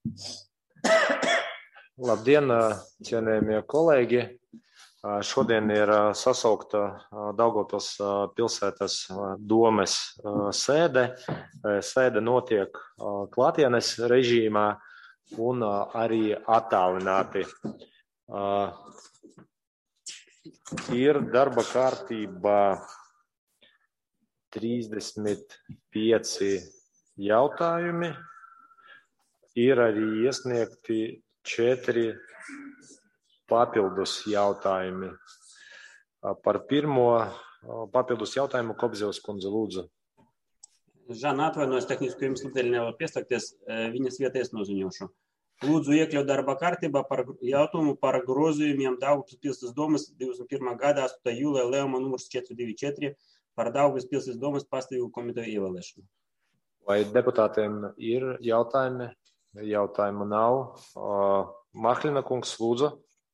Labdien, cienējamie kolēģi! Šodien ir sasaukta Daugavpils pilsētas domes sēde. Sēde notiek klātienes režīmā un arī attālināti. Ir darba kārtībā 35 jautājumi. Ir arī iesniegti 4 papildus jautājumi. Par pirmo papildus jautājumu Kobzevs kundze, lūdzu. Žana, atvainojos, tehnisku jums līdēļ nevar piestāties, viņas vietas noziņošu. Lūdzu iekļaut darba kārtībā par jautājumu par grozījumiem Daugavpils pilsētas domas 21. gada 8. jūlijā lēmuma numurs 424 par Daugavpils pilsētas domas pastāvīgo komiteju ievēlēšanu. Vai deputātiem ir jautājumi? Jautājumu nav. Mahlina kungs, lūdzu.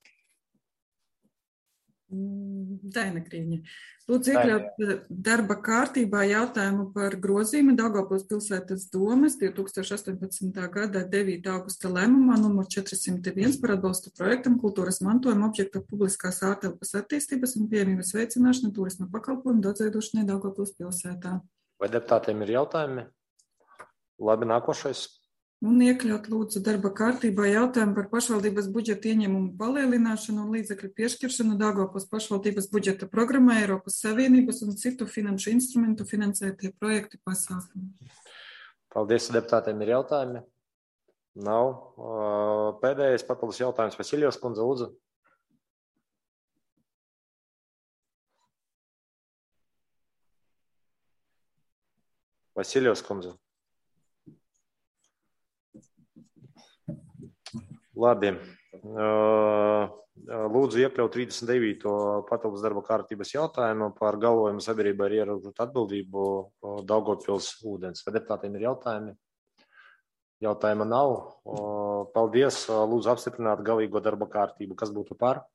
Daina Krīņa. Lūdzu iekļaut darba kārtībā jautājumu par grozījumu Daugavpils pilsētas domas 2018. gada 9. augusta lēmumā numur 401 par atbalstu projektam kultūras mantojuma objektu publiskās ārtelpas attīstības un pieejamības veicināšana turisma pakalpojumu daudzveidošanai Daugavpils pilsētā. Vai deputātiem ir jautājumi? Labi, nākošais. Un iekļaut lūdzu darba kārtībā jautājumu par pašvaldības budžeta ieņēmumu palielināšanu un līdzekļu piešķiršanu Daugavpils pašvaldības budžeta programmai Eiropas Savienības un citu finanšu instrumentu finansētie projekti pasākumi. Paldies, deputātiem ir jautājumi? Nav. Pēdējais papildus jautājums Vasiljevs kundze, lūdzu. Vasiljevs kundze. Labi. Lūdzu iekļaut 39. papildus darba kārtības jautājumu par galvojumu sabiedrībai ar ierobežotu atbildību Daugavpils ūdens. Vai deputātiem ir jautājumi? Jautājuma nav. Paldies. Lūdzu apstiprināt galīgo darba kārtību. Kas būtu par?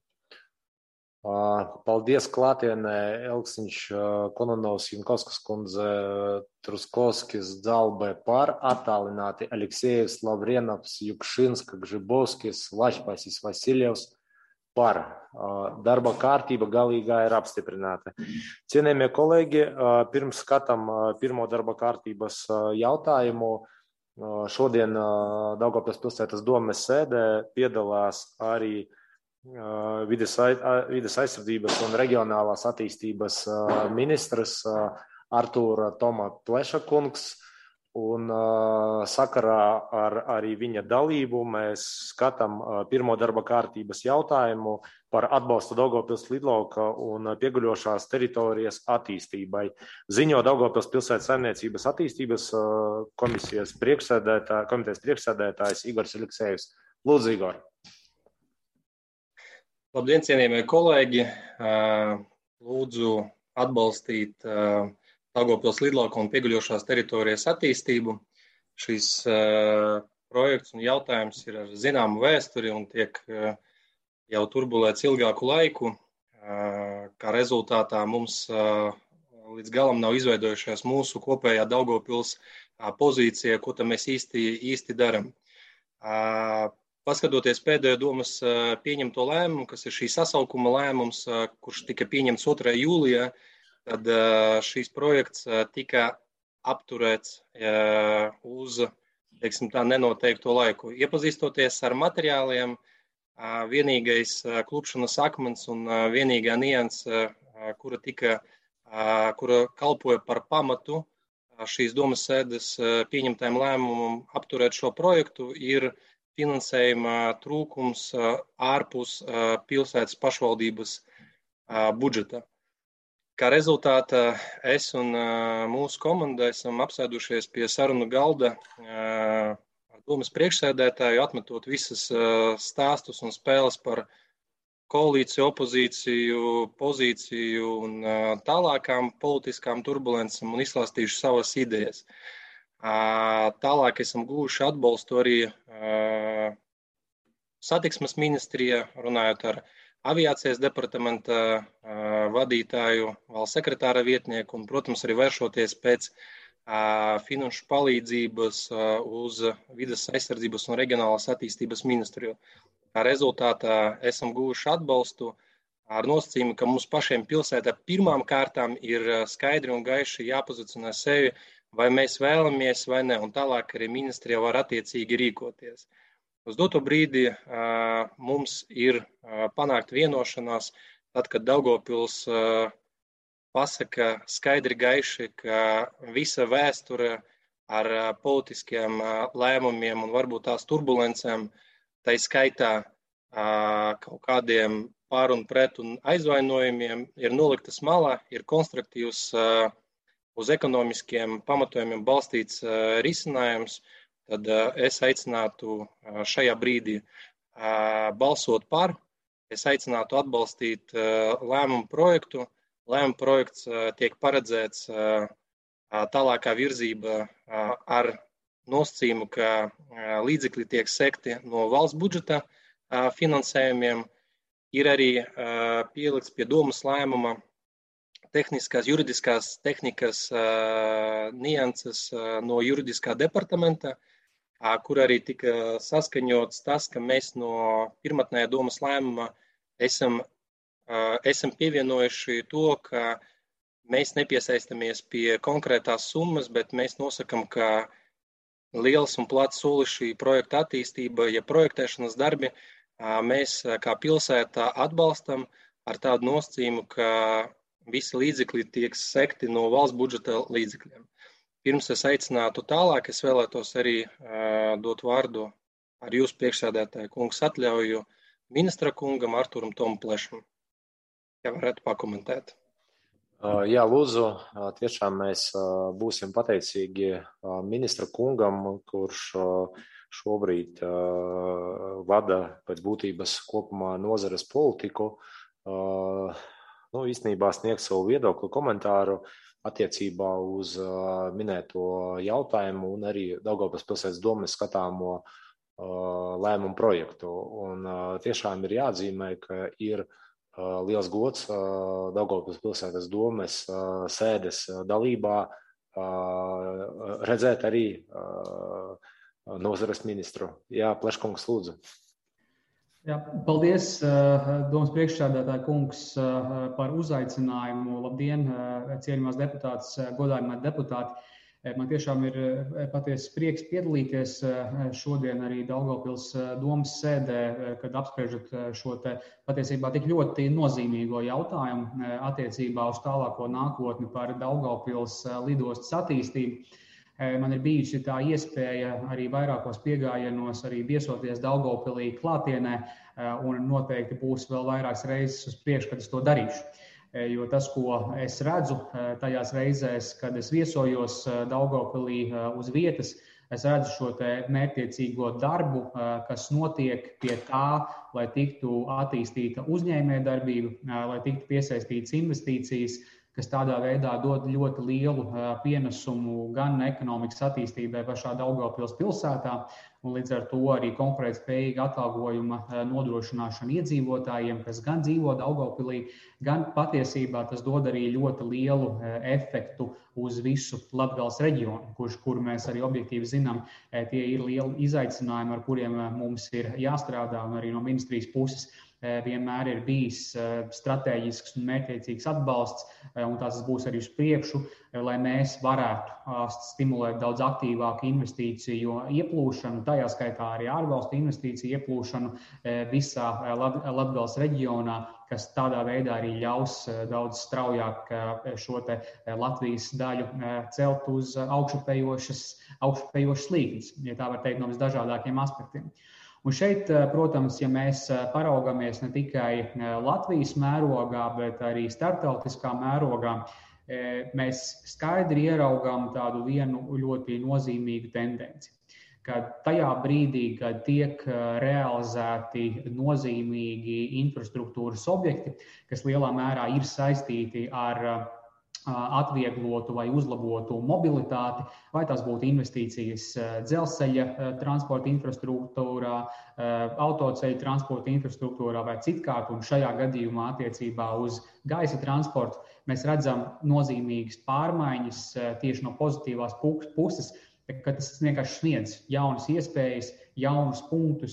Paldies klātienē Elksiņš, Kononovs, Junkovskas kundze, Truskovskis, Dzalbe par, attālināti Aleksejevs, Lavrenovs, Jukšinska, Gžibovskis, Lašpasis, Vasiljevs par. Darba kārtība galīgā ir apstiprināta. Cienējamie kolēģi, pirms skatām pirmo darba kārtības jautājumu, šodien Daugavpils pilsētas domes sēdē piedalās arī vides aizsardzības un reģionālās attīstības ministrs Artūra Toma Pleša kungs, un sakarā ar arī viņa dalību mēs skatām pirmo darba kārtības jautājumu par atbalstu Daugavpils lidlauka un pieguļošās teritorijas attīstībai. Ziņo Daugavpils pilsētas saimniecības attīstības komitejas priekšsēdētājs Igors Aleksejevs. Lūdzu, Igor. Labdien, cienījamie kolēģi! Lūdzu atbalstīt Daugavpils lidlauka un pieguļošās teritorijas attīstību. Šis projekts un jautājums ir ar zināmu vēsturi un tiek jau turbulēts ilgāku laiku. Kā rezultātā mums līdz galam nav izveidojušās mūsu kopējā Daugavpils pozīcija, ko tam mēs īsti daram. Paskatoties pēdējo domas pieņemto lēmumu, kas ir šī sasaukuma lēmums, kurš tika pieņemts 2. jūlijā, tad šīs projekts tika apturēts uz, teiksim tā, nenoteikto laiku. Iepazīstoties ar materiāliem, vienīgais klupšanas akmens un vienīgā nianse, kura kalpoja par pamatu šīs domas sēdes pieņemtajam lēmumam apturēt šo projektu, ir finansējuma trūkums ārpus pilsētas pašvaldības budžeta. Kā rezultātā es un mūsu komanda esam apsēdušies pie sarunu galda ar domas priekšsēdētāju, atmetot visas stāstus un spēles par koalīciju, opozīciju, pozīciju un tālākām politiskām turbulencēm un izklāstījuši savas idejas. Tālāk esam guvuši atbalstu arī satiksmes ministrijā, runājot ar aviācijas departamenta vadītāju, valsts sekretāra vietnieku un, protams, arī vēršoties pēc finanšu palīdzības uz vides aizsardzības un reģionālās attīstības ministriju. Tā rezultātā esam guvuši atbalstu ar nosacījumu, ka mums pašiem pilsētā pirmām kārtām ir skaidri un gaiši jāpozicionē sevi, vai mēs vēlamies vai ne, un tālāk arī ministrija var attiecīgi rīkoties. Uz doto brīdi mums ir panākt vienošanās, tad, kad Daugavpils pasaka skaidri gaiši, ka visa vēsture ar politiskiem lēmumiem un varbūt tās turbulencēm, tai skaitā kaut kādiem pār un pret un aizvainojumiem ir noliktas malā, ir konstruktīvs uz ekonomiskiem pamatojumiem balstīts risinājums, tad es aicinātu šajā brīdī balsot par, es aicinātu atbalstīt lēmumu projektu. Lēmuma projekts tiek paredzēts tālākā virzība ar nosacījumu, ka līdzekļi tiek sekti no valsts budžeta finansējumiem. Ir arī pielikts pie domas lēmuma tehniskās, juridiskās tehnikas nianses no juridiskā departamenta, kur arī tika saskaņots tas, ka mēs no pirmatnējā domas lēmuma esam pievienojuši to, ka mēs nepiesaistamies pie konkrētās summas, bet mēs nosakam, ka liels un plats solis šī projekta attīstība, ja projektēšanas darbi, mēs kā pilsētā atbalstam ar tādu nosacījumu, ka visi līdzekļi tiek sekti no valsts budžeta līdzekļiem. Pirms es aicinātu tālāk, es vēlētos arī dot vārdu ar jūsu priekšsēdētāju kungs atļauju ministra kungam Arturam Tomu Plešam. Ja varētu pakomentēt. Jā, lūdzu, tiešām mēs būsim pateicīgi ministra kungam, kurš šobrīd vada pēc būtības kopumā nozares politiku, īstenībā sniegt savu viedokli, komentāru attiecībā uz minēto jautājumu un arī Daugavpils pilsētas domes skatāmo lēmumu projektu. Un tiešām ir jāatzīmē, ka ir liels gods Daugavpils pilsētas domes sēdes dalībā redzēt arī nozares ministru. Jā, Pleškungs, lūdzu. Jā, paldies, domas priekšsēdētāja kungs, par uzaicinājumu. Labdien, cienījumās deputāts, godājumā deputāti. Man tiešām ir patiesi prieks piedalīties šodien arī Daugavpils domas sēdē, kad apspriežat šo te patiesībā tik ļoti nozīmīgo jautājumu attiecībā uz tālāko nākotni par Daugavpils lidostas attīstību. Man ir bijusi tā iespēja arī vairākos piegājienos arī viesoties Daugavpilī klātienē, un noteikti būs vēl vairākas reizes uz priekšu, kad es to darīšu. Jo tas, ko es redzu tajās reizēs, kad es viesojos Daugavpilī uz vietas, es redzu šo te mērķtiecīgo darbu, kas notiek pie tā, lai tiktu attīstīta uzņēmējdarbība, lai tiktu piesaistītas investīcijas, kas tādā veidā dod ļoti lielu pienesumu gan ekonomikas attīstībai pašā Daugavpils pilsētā, un līdz ar to arī konkurētspējīga atalgojuma nodrošināšana iedzīvotājiem, kas gan dzīvo Daugavpilī, gan patiesībā tas dod arī ļoti lielu efektu uz visu Latgales reģionu, kur mēs arī objektīvi zinām, tie ir lieli izaicinājumi, ar kuriem mums ir jāstrādā, un arī no ministrijas puses vienmēr ir bijis stratēģisks un mērķtiecīgs atbalsts, un tas būs arī uz priekšu, lai mēs varētu stimulēt daudz aktīvāku investīciju ieplūšanu, tajā skaitā arī ārvalstu investīciju ieplūšanu visā Latgales reģionā, kas tādā veidā arī ļaus daudz straujāk šo te Latvijas daļu celt uz augšupejošas līknes, ja tā var teikt, no visdažādākiem aspektiem. Un šeit, protams, ja mēs paraugamies ne tikai Latvijas mērogā, bet arī starptautiskā mērogā, mēs skaidri ieraugām tādu vienu ļoti nozīmīgu tendenci, ka tajā brīdī, kad tiek realizēti nozīmīgi infrastruktūras objekti, kas lielā mērā ir saistīti ar atvieglotu vai uzlabotu mobilitāti, vai tās būtu investīcijas dzelzceļa transporta infrastruktūrā, autoceļa transporta infrastruktūrā vai citkārt, un šajā gadījumā attiecībā uz gaisa transportu mēs redzam nozīmīgas pārmaiņas tieši no pozitīvās puses, ka tas vienkārši sniedz jaunas iespējas, jaunus punktus,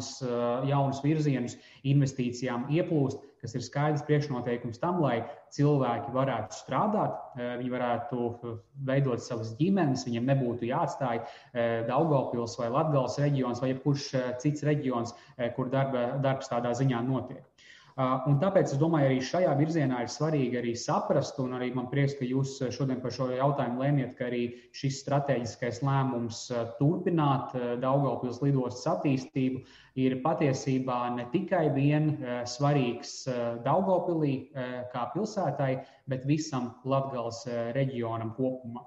jaunus virzienus investīcijām ieplūst, kas ir skaidrs priekšnoteikums tam, lai cilvēki varētu strādāt, viņi varētu veidot savas ģimenes, viņiem nebūtu jāatstāj Daugavpils vai Latgales reģions vai jebkurš cits reģions, kur darbs tādā ziņā notiek. Un tāpēc es domāju, arī šajā virzienā ir svarīgi arī saprast, un arī man prieks, ka jūs šodien par šo jautājumu lēmiet, ka arī šis strateģiskais lēmums turpināt Daugavpils lidostas attīstību ir patiesībā ne tikai vien svarīgs Daugavpilī kā pilsētai, bet visam Latgales reģionam kopumā.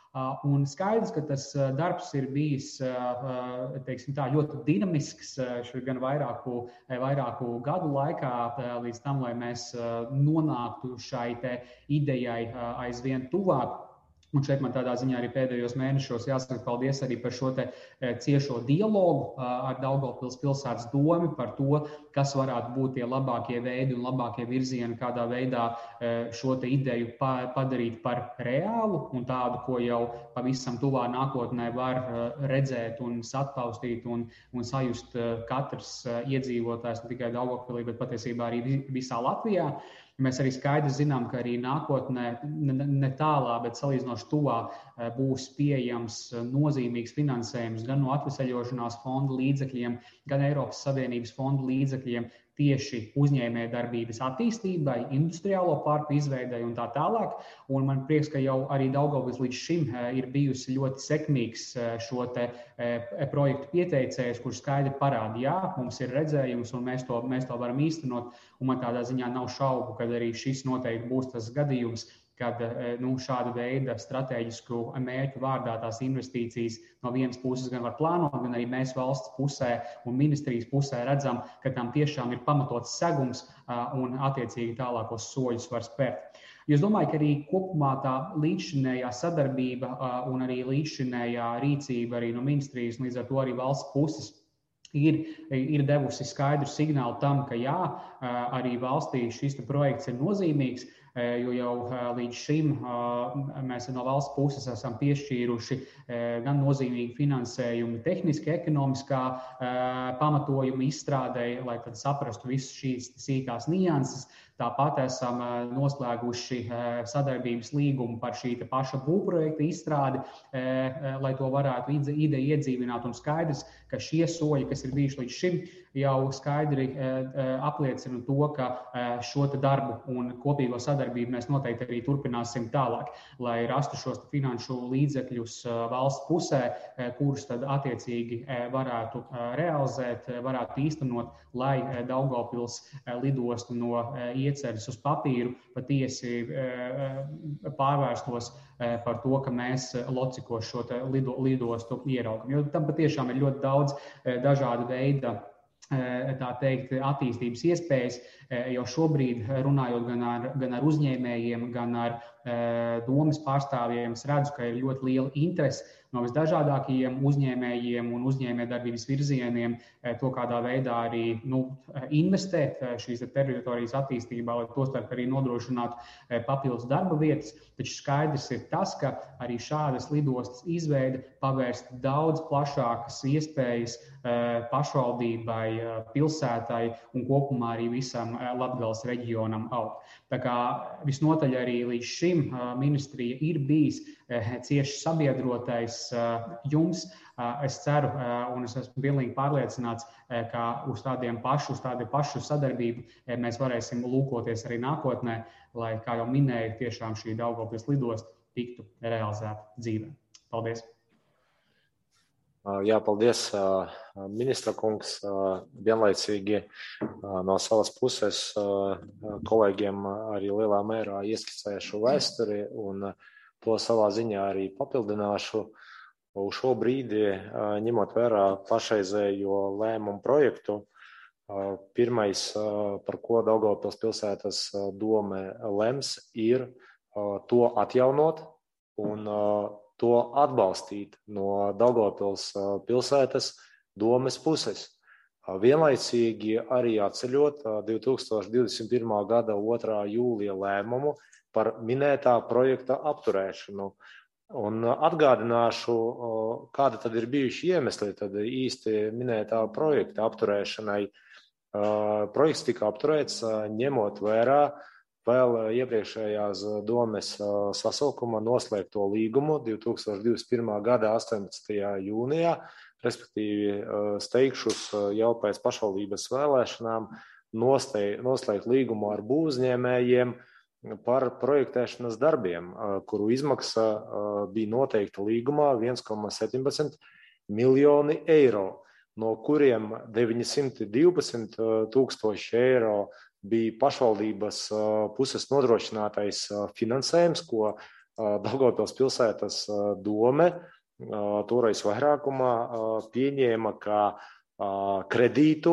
Un skaidrs, ka tas darbs ir bijis, teiksim tā, ļoti dinamisks gan vairāku gadu laikā līdz tam, lai mēs nonāktu šai te idejai aizvien tuvāk. Un šeit man tādā ziņā arī pēdējos mēnešos jāsaka paldies arī par šo te ciešo dialogu ar Daugavpils pilsētas domi par to, kas varētu būt tie labākie veidi un labākie virzieni, kādā veidā šo te ideju padarīt par reālu un tādu, ko jau pavisam tuvā nākotnē var redzēt un satpaustīt un sajust katrs iedzīvotājs, ne tikai Daugavpilī, bet patiesībā arī visā Latvijā. Mēs arī skaidri zinām, ka arī nākotnē ne tālā, bet salīdzinoši tuvā būs pieejams nozīmīgs finansējums gan no atveseļošanās fonda līdzekļiem, gan Eiropas Savienības fonda līdzekļiem tieši uzņēmējdarbības attīstībai, industriālo parku izveidai un tā tālāk. Un man prieks, ka jau arī Daugavpils līdz šim ir bijusi ļoti sekmīgs šo te projektu pieteicējs, kurš skaidri parāda, jā, mums ir redzējums un mēs to varam īstenot. Un man tādā ziņā nav šaubu, ka arī šis noteikti būs tas gadījums, kad šāda veida strateģisku mērķu vārdā tās investīcijas no vienas puses gan var plānot, gan arī mēs valsts pusē un ministrijas pusē redzam, ka tam tiešām ir pamatots segums un attiecīgi tālākos soļus var spērt. Es domāju, ka arī kopumā tā līdzšinējā sadarbība un arī līdzšinējā rīcība arī no ministrijas, līdz ar to arī valsts puses, ir devusi skaidru signālu tam, ka jā, arī valstī šis projekts ir nozīmīgs, jo jau līdz šim mēs no valsts puses esam piešķīruši gan nozīmīgi finansējumu tehniski ekonomiskā pamatojuma izstrādei, lai tad saprastu visas šīs sīkās nianses. Tāpat esam noslēguši sadarbības līgumu par šī paša būvprojekta izstrādi, lai to varētu ideju iedzīvināt. Un skaidrs, ka šie soļi, kas ir bijuši līdz šim, jau skaidri apliecina to, ka šo darbu un kopīgo sadarbību mēs noteikti arī turpināsim tālāk, lai rastu šos finanšu līdzekļus valsts pusē, kurus tad attiecīgi varētu realizēt, varētu īstenot, lai Daugavpils lidostu no ieceres uz papīru patiesi pārvērstos par to, ka mēs locikos šo lidostu ieraugam. Jo tam patiešām ir ļoti daudz dažādu veidu, tā teikt, attīstības iespējas, jo šobrīd runājot gan ar uzņēmējiem, gan ar domas pārstāvjiem, es redzu, ka ir ļoti liela interese no visdažādākajiem uzņēmējiem un uzņēmējdarbības virzieniem to kādā veidā arī investēt šīs teritorijas attīstībā, lai tostarp arī nodrošinātu papildus darba vietas. Taču skaidrs ir tas, ka arī šādas lidostas izveide pavērst daudz plašākas iespējas pašvaldībai, pilsētai un kopumā arī visam Latgales reģionam augt. Tā kā visnotaļ arī līdz šim ministrija ir bijis cieši sabiedrotais jums. Es ceru un es esmu pilnīgi pārliecināts, ka uz tādu pašu sadarbību mēs varēsim lūkoties arī nākotnē, lai, kā jau minēju, tiešām šī Daugavpils lidosta tiktu realizēta dzīvē. Paldies! Jā, paldies, ministra kungs. Vienlaicīgi no savas puses kolēģiem arī lielā mērā ieskicēju šo vēsturi un to savā ziņā arī papildināšu. Uz šo brīdi, ņemot vērā pašreizējo lēmumu projektu, pirmais, par ko Daugavpils pilsētas dome lems, ir to atjaunot un to atbalstīt no Daugavpils pilsētas domes puses. Vienlaicīgi arī atceļot 2021. gada 2. jūlija lēmumu par minētā projekta apturēšanu. Un atgādināšu, kāda tad ir bijuši iemesli tad īsti minētā projekta apturēšanai. Projekts tika apturēts ņemot vērā vēl iepriekšējās domes sasaukuma noslēgto līgumu 2021. gada 18. jūnijā, respektīvi steigšus jau pēc pašvaldības vēlēšanām noslēgt līgumu ar būvuzņēmējiem par projektēšanas darbiem, kuru izmaksa bija noteikta līgumā 1,17 miljoni eiro, no kuriem 912 tūkstoši eiro bija pašvaldības puses nodrošinātais finansējums, ko Daugavpils pilsētas dome toreiz vairākumā pieņēma kā kredītu,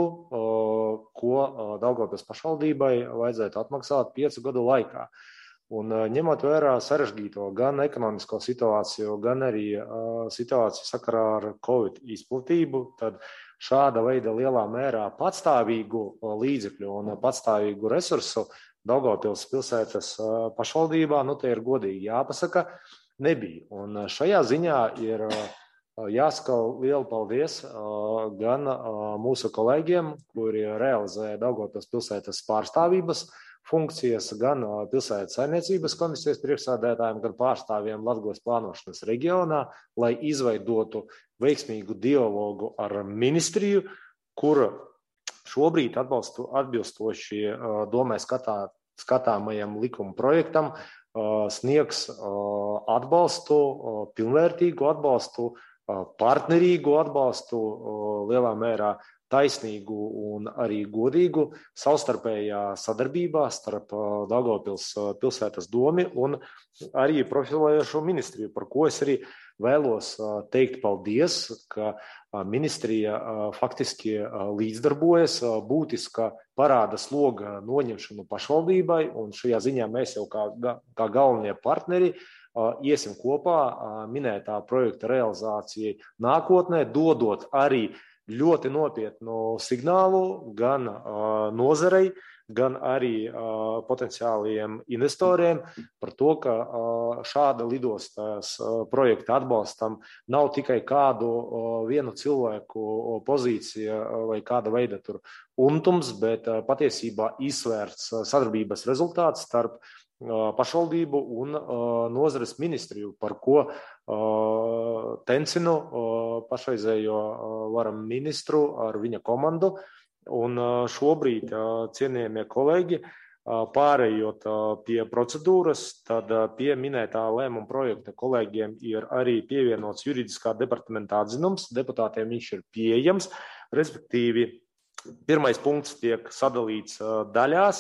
ko Daugavpils pašvaldībai vajadzētu atmaksāt 5 gadu laikā. Un ņemot vērā sarežģīto gan ekonomisko situāciju, gan arī situāciju sakarā ar Covid izplatību, tad šāda veida lielā mērā patstāvīgu līdzekļu un patstāvīgu resursu Daugavpils pilsētas pašvaldībā, te ir godīgi jāpasaka, nebija. Un šajā ziņā ir jāsaka lielu paldies gan mūsu kolēģiem, kuri realizē Daugavpils pilsētas pārstāvības funkcijas, gan pilsētas saimniecības komisijas priekšsēdētājiem, gan pārstāvjiem Latgales plānošanas reģionā, lai izveidotu veiksmīgu dialogu ar ministriju, kur šobrīd atbilstoši domē skatāmajam likuma projektam sniegs atbalstu, pilnvērtīgu atbalstu, partnerīgu atbalstu, lielā mērā taisnīgu un arī godīgu savstarpējā sadarbībā starp Daugavpils pilsētas domi un arī profilējošo ministriju, par ko es arī vēlos teikt paldies, ka ministrija faktiski līdzdarbojas būtiska parāda sloga noņemšanu pašvaldībai, un šajā ziņā mēs jau kā galvenie partneri iesim kopā minētā projekta realizācijai nākotnē, dodot arī ļoti nopietnu signālu gan nozarei, gan arī potenciāliem investoriem par to, ka šāda lidostas projekta atbalstam nav tikai kādu vienu cilvēku pozīcija vai kāda veida tur untums, bet patiesībā izsvērts sadarbības rezultāts starp pašvaldību un nozares ministriju, par ko tencinu pašreizējo varam ministru ar viņa komandu. Un šobrīd, cienījamie kolēģi, pārējot pie procedūras, tad pie minētā lēmuma projekta kolēģiem ir arī pievienots juridiskā departamenta atzinums. Deputātiem viņš ir pieejams, respektīvi pirmais punkts tiek sadalīts daļās.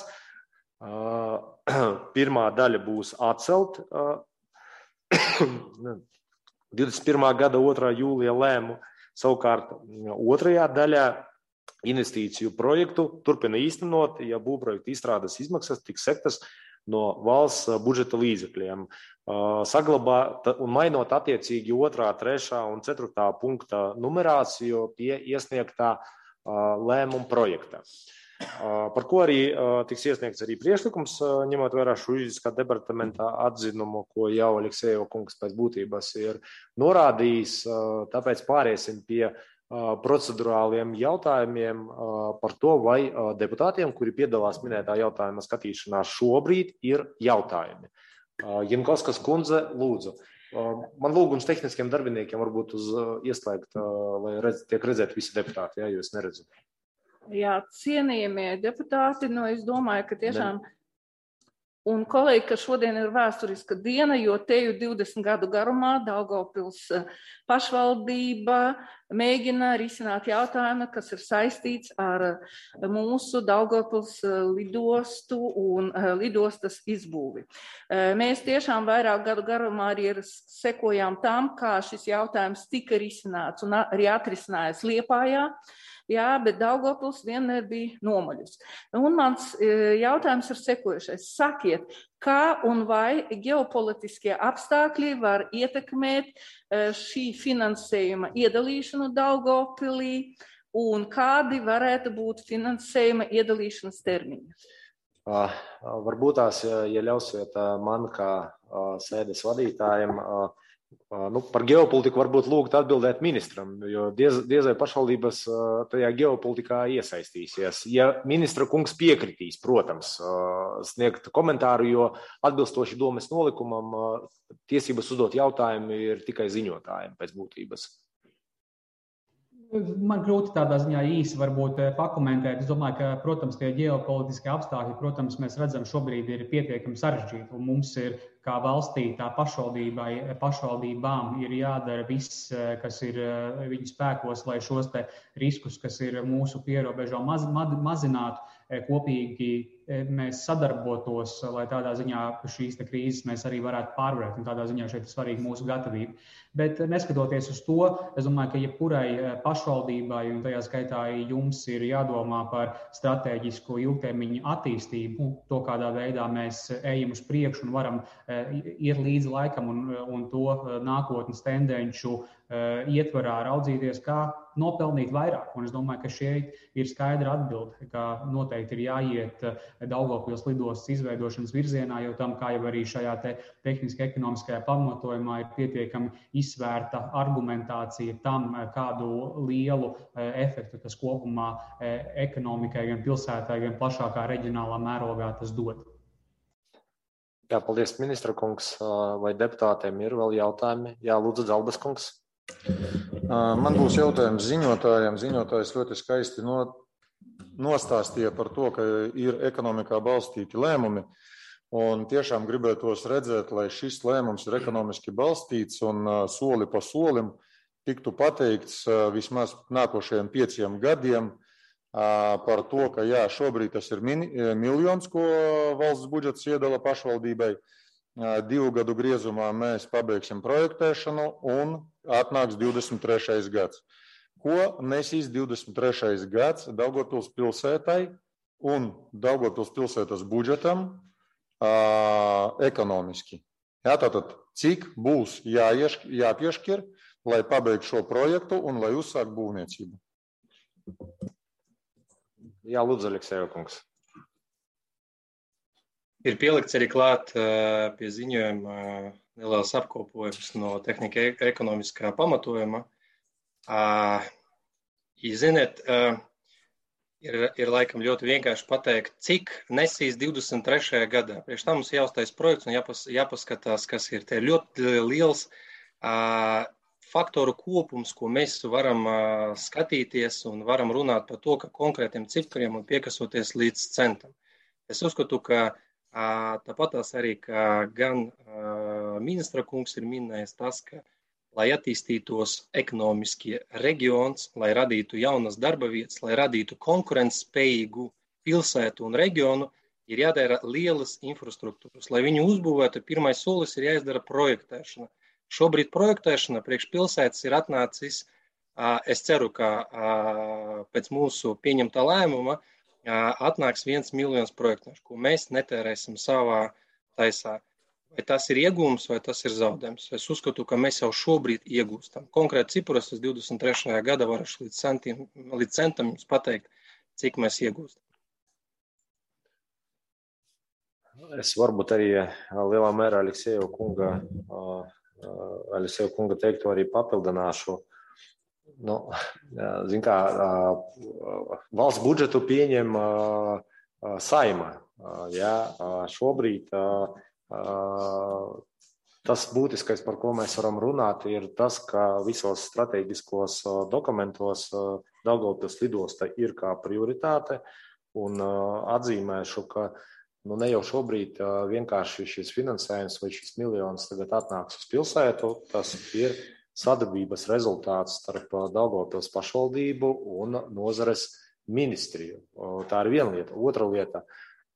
Pirmā daļa būs atcelt 21. gada 2. jūlija lēmu, savukārt otrajā daļā investīciju projektu turpina īstenot, ja būvprojekta izstrādes izmaksas tiks sektas no valsts budžeta līdzekļiem, saglabāt un mainot attiecīgi 2., 3. un 4. punkta numerāciju pie iesniegtā lēmuma projekta. Par ko arī tiks iesniegts arī priekšlikums, ņemot vērā šo juridiskā departamenta atzinumu, ko jau Aleksejeva kungs pēc būtības ir norādījis. Tāpēc pāriesim pie procedurāliem jautājumiem par to, vai deputātiem, kuri piedalās minētā jautājuma skatīšanā šobrīd, ir jautājumi. Jankovskas kundze, lūdzu. Man lūgums tehniskiem darbiniekiem varbūt uz ieslēgt, lai tiek redzēt visi deputāti, ja jūs neredzat. Jā, cienījamie deputāti, es domāju, ka tiešām, un kolēģi, ka šodien ir vēsturiska diena, jo te jau 20 gadu garumā Daugavpils pašvaldība mēģina risināt jautājumu, kas ir saistīts ar mūsu Daugavpils lidostu un lidostas izbūvi. Mēs tiešām vairāk gadu garumā arī sekojām tam, kā šis jautājums tika risināts un arī atrisinājās Liepājā. jā, bet Daugavpils vienmēr bija nomaļus. Un mans jautājums ir sekojušais. Sakiet, kā un vai ģeopolitiskie apstākļi var ietekmēt šī finansējuma iedalīšanu Daugavpilī un kādi varētu būt finansējuma iedalīšanas termiņi? Varbūt tās, ja ļausiet man kā sēdes vadītājiem, par ģeopolitiku varbūt lūgt atbildēt ministram, jo diez vai pašvaldības tajā ģeopolitikā iesaistīsies. Ja ministra kungs piekritīs, protams, sniegt komentāru, jo atbilstoši domes nolikumam tiesības uzdot jautājumu ir tikai ziņotājiem pēc būtības. Man grūti tādā ziņā īsi varbūt pakomentēt. Es domāju, ka, protams, tie ģeopolitiskie apstākļi, protams, mēs redzam šobrīd ir pietiekami sarežģīti. Un mums ir, kā valstī, tā pašvaldībām ir jādara viss, kas ir viņu spēkos, lai šos te riskus, kas ir mūsu pierobežā, mazinātu. Kopīgi mēs sadarbotos, lai tādā ziņā šīs krīzes mēs arī varētu pārvarēt. Un tādā ziņā šeit ir svarīga mūsu gatavība. Bet neskatoties uz to, es domāju, ka jebkurai pašvaldībai un tajā skaitā jums ir jādomā par stratēģisku ilgtermiņu attīstību, to kādā veidā mēs ejam uz priekšu un varam iet līdzi laikam un to nākotnes tendenču ietvarā raudzīties, kā nopelnīt vairāk. Un es domāju, ka šeit ir skaidra atbilde, ka noteikti ir jāiet Daugavpils lidostas izveidošanas virzienā, jo tam, kā jau arī šajā tehniski ekonomiskajā pamatojumā ir pietiekami izsvērta argumentācija tam, kādu lielu efektu tas kopumā ekonomikai, gan pilsētai, gan plašākā reģionālā mērogā tas dod. Jā, paldies, ministra kungs. Vai deputātiem ir vēl jautājumi? Jā, lūdzu, Zalbas kungs. Man būs jautājums ziņotājiem. Ziņotājs ļoti skaisti nostāstīja par to, ka ir ekonomikā balstīti lēmumi. Un tiešām gribētos redzēt, lai šis lēmums ir ekonomiski balstīts un soli pa solim tiktu pateikts vismaz nākošajiem 5 gadiem par to, ka jā, šobrīd tas ir miljons, ko valsts budžets iedala pašvaldībai. 2 gadu griezumā mēs pabeigsim projektēšanu un atnāks 23. gads. Ko nesīs 23. gads Daugavpils pilsētai un Daugavpils pilsētas budžetam ekonomiski? Jā, tātad, cik būs jāpiešķir, lai pabeigtu šo projektu un lai uzsāk būvniecību? Jā, lūdzu, Aleksēja kungs. Ir pielikts arī klāt pie ziņojuma neliels apkopojums no tehnika ekonomiskā pamatojuma. Ziniet, ir laikam ļoti vienkārši pateikt, cik nesīs 23. gadā. Priekš tam mums jāuztais projekts un jāpaskatās, kas ir. Te ļoti liels faktoru kopums, ko mēs varam skatīties un varam runāt par to, ka konkrētiem cipriem un piekasoties līdz centam. Es uzskatu, ka tāpatās arī, ka gan ministra kungs ir minējis tas, ka, lai attīstītos ekonomiski reģions, lai radītu jaunas darba vietas, lai radītu konkurentspējīgu pilsētu un reģionu, ir jādara lielas infrastruktūras. Lai viņu uzbūvētu, pirmais solis ir jāizdara projektēšana. Šobrīd projektēšana priekš pilsētas ir atnācis, es ceru, ka pēc mūsu pieņemtā lēmuma, atnāks 1 miljons projektēšu, ko mēs netērēsim savā taisā. Vai tas ir iegūms, vai tas ir zaudējums? Es uzskatu, ka mēs jau šobrīd iegūstam. Konkrēti ciprus 23. gada varēšu līdz centam jums pateikt, cik mēs iegūstam. Es varbūt arī lielā mērā Aleksēja kunga teikto arī papildināšu. Zin kā, valsts budžetu pieņem Saeima. Šobrīd tas būtiskais, par ko mēs varam runāt, ir tas, ka visos strateģiskos dokumentos Daugavpils lidosta ir kā prioritāte, un atzīmēšu, ka ne jau šobrīd vienkārši šis finansējums vai šis miljons tagad atnāks uz pilsētu, tas ir sadarbības rezultāts starp Daugavpils pašvaldību un nozares ministriju. Tā ir viena lieta. Otra lieta,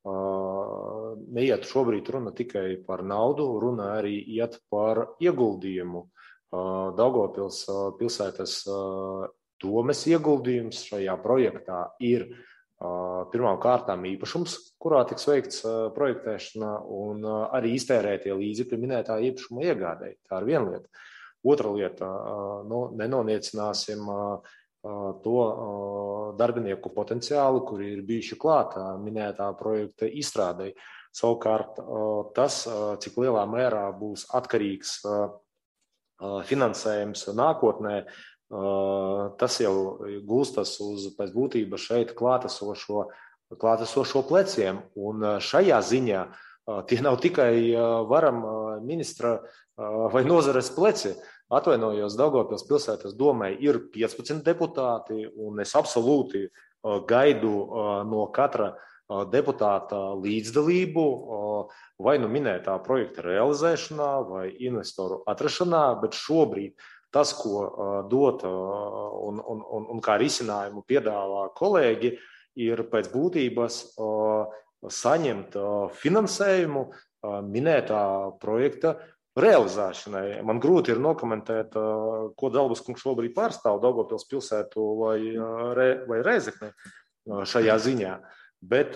neiet šobrīd runa tikai par naudu, runa arī iet par ieguldījumu Daugavpils pilsētas domes ieguldījums šajā projektā ir pirmām kārtām īpašums, kurā tiks veikts projektēšana un arī iztērētie līdzekļi minētā īpašuma iegādēji. Tā ir viena lieta. Otra lieta, nenoniecināsim to darbinieku potenciālu, kuri ir bijuši klāt minētā projekta izstrādei. Savukārt tas, cik lielā mērā būs atkarīgs finansējums nākotnē, tas jau gulstas uz pēc būtības šeit klātesošo pleciem. Un šajā ziņā tie nav tikai varam ministra vai nozares pleci. Atvainojos, Daugavpils pilsētas domē ir 15 deputāti, un es absolūti gaidu no katra deputāta līdzdalību vai nu minētā projekta realizēšanā vai investoru atrašanā, bet šobrīd tas, ko dot un kā risinājumu piedāvā kolēģi, ir pēc būtības saņemt finansējumu minētā projekta realizēšanai. Man grūti ir nokomentēt, ko Dalbas kungs šobrīd pārstāv Daugavpils pilsētu vai Rēzekni šajā ziņā, bet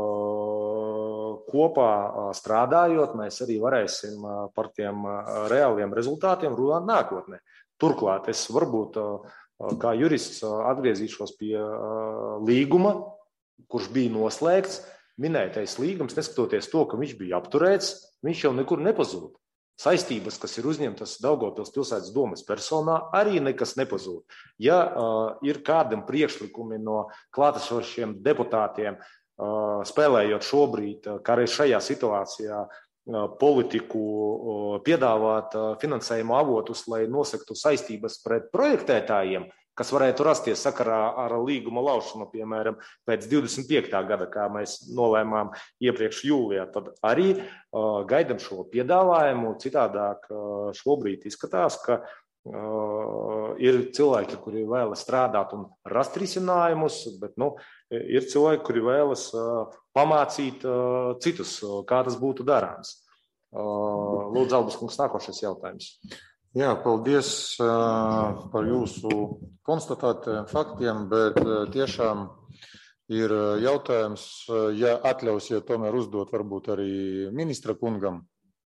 kopā strādājot, mēs arī varēsim par tiem reāliem rezultātiem runāt nākotnē. Turklāt es varbūt kā jurists atgriezīšos pie līguma, kurš bija noslēgts. Minētais līgums, neskatoties to, ka viņš bija apturēts, viņš jau nekur nepazūd. Saistības, kas ir uzņemtas Daugavpils pilsētas domes personā, arī nekas nepazūd. Ja ir kādam priekšlikumi no klātesošiem deputātiem, spēlējot šobrīd, kā arī šajā situācijā, politiku piedāvāt finansējuma avotus, lai nosaktu saistības pret projektētājiem, kas varētu rasties sakarā ar līguma laušanu, piemēram, pēc 25. gada, kā mēs nolēmām iepriekš jūlijā, tad arī gaidam šo piedāvājumu. Citādāk šobrīd izskatās, ka ir cilvēki, kuri vēlas strādāt un rast risinājumus, bet ir cilvēki, kuri vēlas pamācīt citus, kā tas būtu darāms. Lūdzu, Albas kungs, nākošais jautājums. Jā, paldies par jūsu konstatētajiem faktiem, bet tiešām ir jautājums, ja atļausiet tomēr uzdot varbūt arī ministra kungam.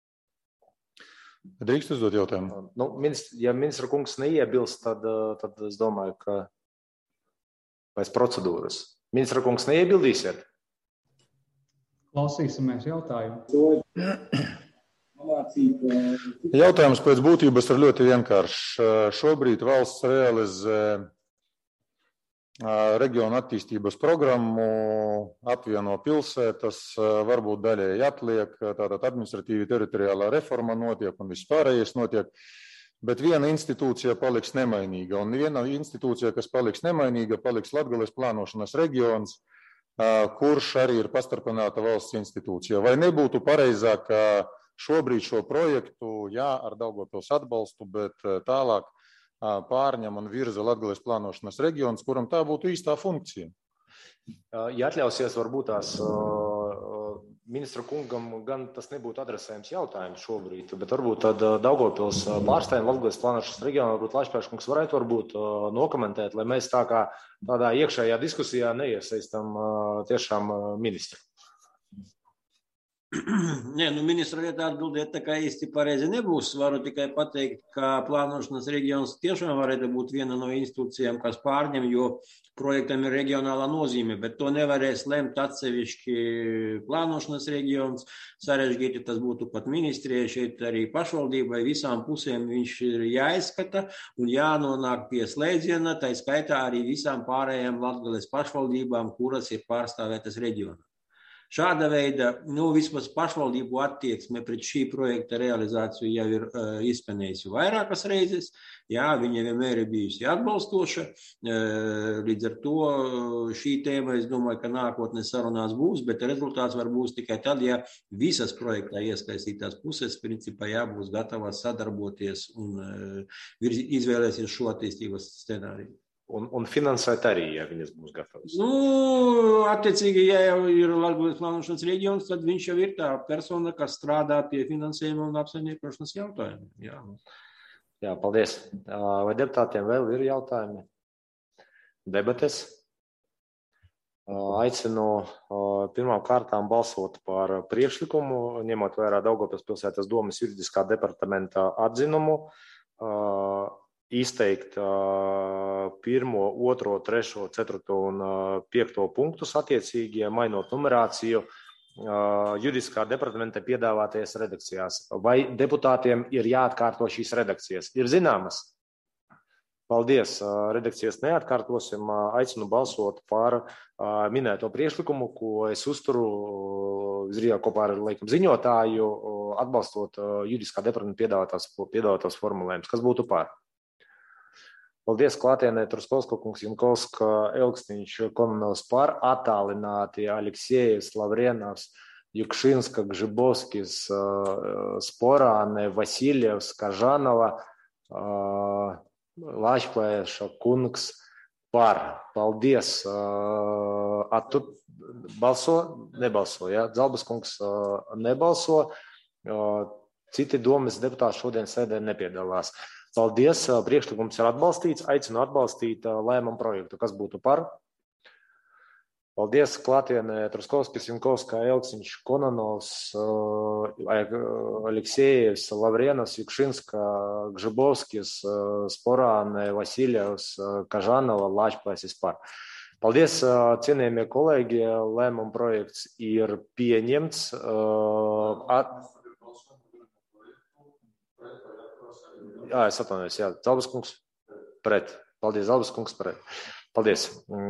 Drīkst uzdot jautājumu? Ja ministra kungs neiebilst, tad es domāju, ka pēc procedūras. Ministra kungs neiebildīsiet? Klausīsimies jautājumu. Jautājums pēc būtības ir ļoti vienkāršs. Šobrīd valsts realizē reģionu attīstības programmu, apvieno pilsētas, varbūt daļēji atliek, tātad administratīvi teritoriālā reforma notiek un viss pārējais notiek, bet viena institūcija paliks nemainīga, un viena institūcija, kas paliks nemainīga, paliks Latgales plānošanas reģions, kurš arī ir pastarpināta valsts institūcija. Vai nebūtu pareizāk, ka šobrīd šo projektu, jā, ar Daugavpils atbalstu, bet tālāk pārņem un virza Latgales plānošanas reģions, kuram tā būtu īstā funkcija? Ja atļausies, varbūt tās ministra kungam gan tas nebūtu adresējams jautājums šobrīd, bet varbūt tad Daugavpils pārstāvjiem Latgales plānošanas reģionā, varbūt Laišpēks kungs varētu varbūt nokomentēt, lai mēs tā kā tādā iekšējā diskusijā neiesaistam tiešām ministru. Nē, ministra vietā atbildēt tā kā īsti pareizi nebūs. Varu tikai pateikt, ka plānošanas reģions tiešām varētu būt viena no institūcijām, kas pārņem, jo projektam ir reģionālā nozīme, bet to nevarēs lemt atsevišķi plānošanas reģions. Sarežģīti tas būtu pat ministrijai, šeit arī pašvaldībai, visām pusēm viņš ir jāizskata un jānonāk pie slēdziena, tā skaitā arī visām pārējām Latgales pašvaldībām, kuras ir pārstāvētas reģionā. Šāda veida, vismaz pašvaldību attieksme pret šī projekta realizāciju jau ir izskanējusi vairākas reizes. Jā, viņa vienmēr ir bijusi atbalstoša. Līdz ar to šī tēma, es domāju, ka nākotnes sarunās būs, bet rezultāts var būt tikai tad, ja visas projektā iesaistītās puses, principā, būs gatavas sadarboties un izvēlēsies šo attīstības scenāriju. Un finansēt arī, ja viņas būs gatavas. Attiecīgi, ja jau ir Latgales plānošanas reģions, tad viņš jau ir tā persona, kas strādā pie finansējuma un apsaimniekošanas jautājumiem. Jā, paldies. Vai deputātiem vēl ir jautājumi? debates. Aicinu pirmām kārtām balsot par priekšlikumu, ņemot vērā Daugavpils pilsētas domes juridiskā departamenta atzinumu, izteikt 1., 2., 3., 4. un 5. punktus attiecīgi, mainot numerāciju juridiskā departamenta piedāvātajās redakcijās. Vai deputātiem ir jāatkārto šīs redakcijas? Ir zināmas? Paldies. Redakcijas neatkārtosim. Aicinu balsot par minēto priekšlikumu, ko es uzturu visdrīzāk kopā ar ziņotāju, atbalstot juridiskā departamenta piedāvātos formulējumus. Kas būtu par? Paldies klātienē Truskovska kungs, Jankovska, Elksniņš, Kononovs par, attālināti Aleksejevs, Lavrenovs, Jukšinska, Gžibovskis, Sporāne, Vasiljevs, Kažanova, Lašplēša kungs par. Paldies. Balso? Nebalso, ja? Dzalbas kungs nebalso. Citi domes deputāti šodien sēdē nepiedalās. Paldies. Priekšlikums ir atbalstīts. Aicinu atbalstīt lēmumu projektu. Kas būtu par? Paldies. Klātienē Truskovskis, Jankovska, Elksiņš, Kononovs, Aleksejevs, Lavrenovs, Jukšinska, Gžibovskis, Sporāne, Vasiljevs, Kažanova, Lašplēsis par. Paldies, cienījamie kolēģi. Lēmumu projekts ir pieņemts. Jā, es atvainojos, jā. Zalbas kungs pret. Paldies, Zalbas kungs pret. Paldies.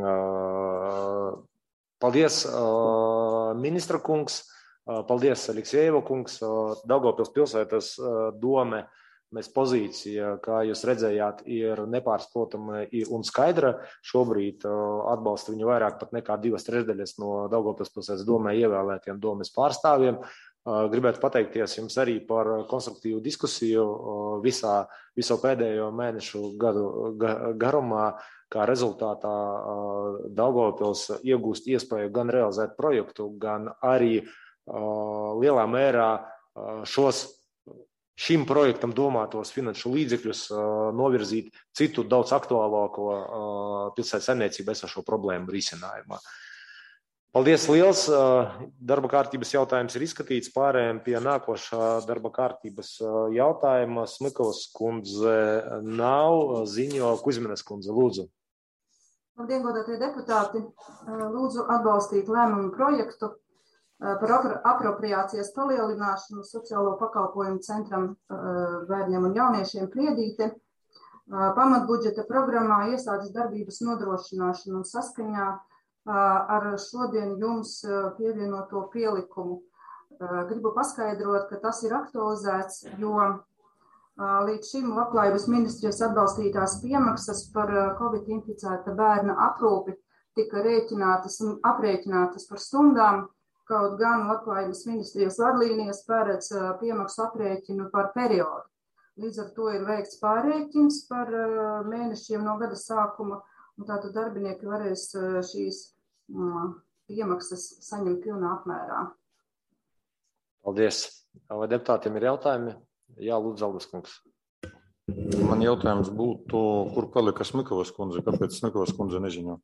Paldies, ministra kungs. Paldies, Aleksejeva kungs. Daugavpils pilsētas dome. Mēs pozīcija, kā jūs redzējāt, ir nepārprotama un skaidra. Šobrīd atbalsta viņu vairāk pat nekā 2/3 no Daugavpils pilsētas domē ievēlētiem domes pārstāvjiem. Gribētu pateikties jums arī par konstruktīvu diskusiju viso pēdējo mēnešu gadu garumā, kā rezultātā Daugavpils iegūst iespēju gan realizēt projektu, gan arī lielā mērā šim projektam domātos finanšu līdzekļus novirzīt citu daudz aktuālāko pilsētas saimniecību esošo problēmu risinājumā. Paldies liels! Darba kārtības jautājums ir izskatīts. Pārējām pie nākošā darba kārtības jautājuma. Smikovas kundze nav, ziņo Kuzminas kundze. Lūdzu. Labdien, godātie deputāti! Lūdzu atbalstīt lēmumu projektu par apropriācijas palielināšanu sociālo pakalpojumu centram bērniem un jauniešiem Priedīte. Pamatbudžeta programmā iestādes darbības nodrošināšanu un saskaņā ar šodien jums pievienoto pielikumu. Gribu paskaidrot, ka tas ir aktualizēts, jo līdz šim Labklājības ministrijas atbalstītās piemaksas par Covid inficēta bērna aprūpi tika aprēķinātas par stundām, kaut gan Labklājības ministrijas vadlīnijas paredz piemaksu aprēķinu par periodu. Līdz ar to ir veikts pārrēķins par mēnešiem no gada sākuma, un tātad darbinieki varēs šīs piemaksas saņemt pilnā apmērā. Paldies. Vai deputātiem ir jautājumi? Jā, lūdzu, Zalbas kungs. Man jautājums būtu, kur palika Smikovas kundze? Kāpēc Smikovas kundze neziņo?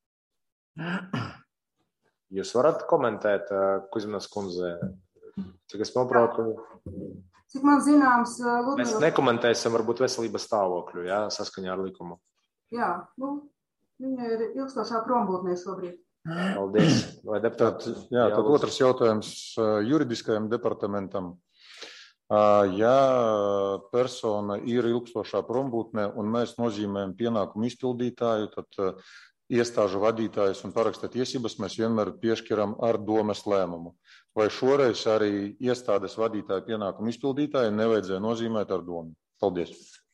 Jūs varat komentēt, Kuzminas kundze? Cik es noprotu? Cik man zināms, Mēs nekomentēsim varbūt veselības stāvokļu, jā, saskaņā ar likumu. Jā, viņa ir ilgstošā prombūtnē šobrīd. Paldies. Vai deputāti? Jā, tad otrs jautājums juridiskajam departamentam. Ja persona ir ilgstošā prombūtnē un mēs nozīmējam pienākumu izpildītāju, tad iestāžu vadītājs un paraksta tiesības mēs vienmēr piešķiram ar domes lēmumu. Vai šoreiz arī iestādes vadītāju pienākumu izpildītāju nevajadzēja nozīmēt ar domu? Paldies.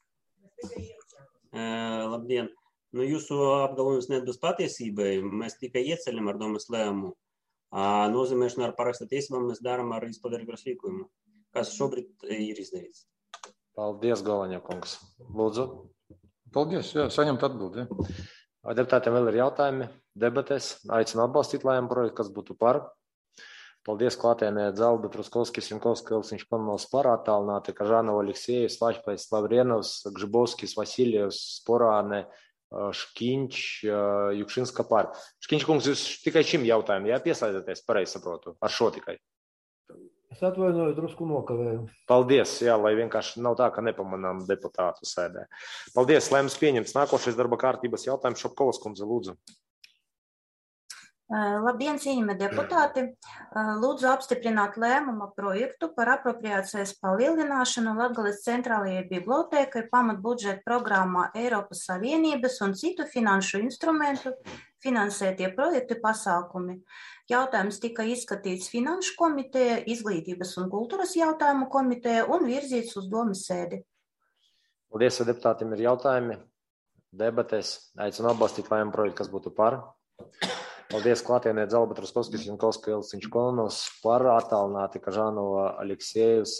Labdien. Jūsu apgalvojums neatbilst patiesībai. Mēs tikai ieceļam ar domas lēmumu. Nozīmēšanu ar paraksta tiesībām mēs darām ar izpildarības rīkojumu, kas šobrīd ir izdarīts. Paldies, Galaņa kungs. Lūdzu. Paldies, jā, saņemt atbildi. Vai deputātiem vēl ir jautājumi? Debatēs. Aicinu atbalstīt lēmumu projektu, kas būtu par. Paldies klātienē Dzalba, Truskovskis, Jankovska, Elksiņš, Kononovs par, attālināti Kažanova, Aleksejevs, Lašplēsis, Lavrienovs, Gžibovskis, Vasiljevs, Sporāne, Škiņš, Jukšinska par. Škiņš kungs, jūs tikai šim jautājumam pieslēdzaties, pareizi saprotu, ar šo tikai. Es atvainoju, drusku nokavēju. Paldies, lai vienkārši nav tā, ka nepamanām deputātu sēdē. Paldies, lēmums pieņemts. Nākošais darba kārtības jautājums Šopkovas kundze, lūdzu. Labdien, cienījamie deputāti! Lūdzu apstiprināt lēmuma projektu par apropriācijas palielināšanu Latgales centrālajai bibliotēkai pamatbudžeta programmā Eiropas Savienības un citu finanšu instrumentu finansētie projekti pasākumi. Jautājums tika izskatīts Finanšu komiteja, Izglītības un kultūras jautājumu komiteja un virzīts uz domas sēdi. Paldies, vai deputātiem ir jautājumi, debatēs. Aicinu atbalstīt lēmumu projektu, kas būtu par. Paldies, klātienē Dzalba Truskovskis, Jankovska, Ilciņš Kolnos, par attālināti Kažanova, Aleksejevs,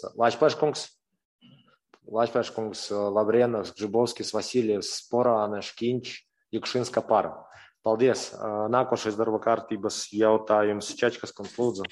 Lačpēškungs, Lavrienovs, Gžibovskis, Vasiljevs, Sporāne, Škiņš, Jukšinska par. Paldies. Nākošais darba kārtības jautājums Čečkas kungs, lūdzu.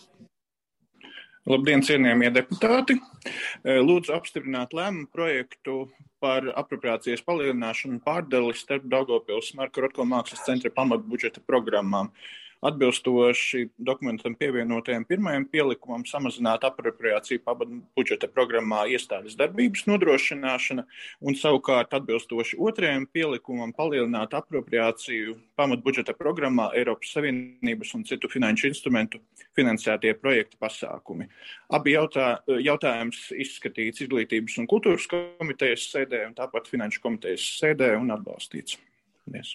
Labdien, cienījamie deputāti! Lūdzu apstiprināt lēmumu projektu par apropriācijas palielināšanu un pārdali starp Daugavpils Marka Rotko mākslas centra pamatbudžeta programmām. Atbilstoši dokumentam pievienotajam pirmajam pielikumam samazināt apropriāciju pamatbudžeta programmā iestādes darbības nodrošināšana un savukārt atbilstoši otrajam pielikumam palielināt apropriāciju pamatbudžeta programmā Eiropas Savienības un citu finanšu instrumentu finansētie projekti pasākumi. Abi jautājums izskatīts Izglītības un kultūras komitejas sēdē un tāpat finanšu komitejas sēdē un atbalstīts. Paldies.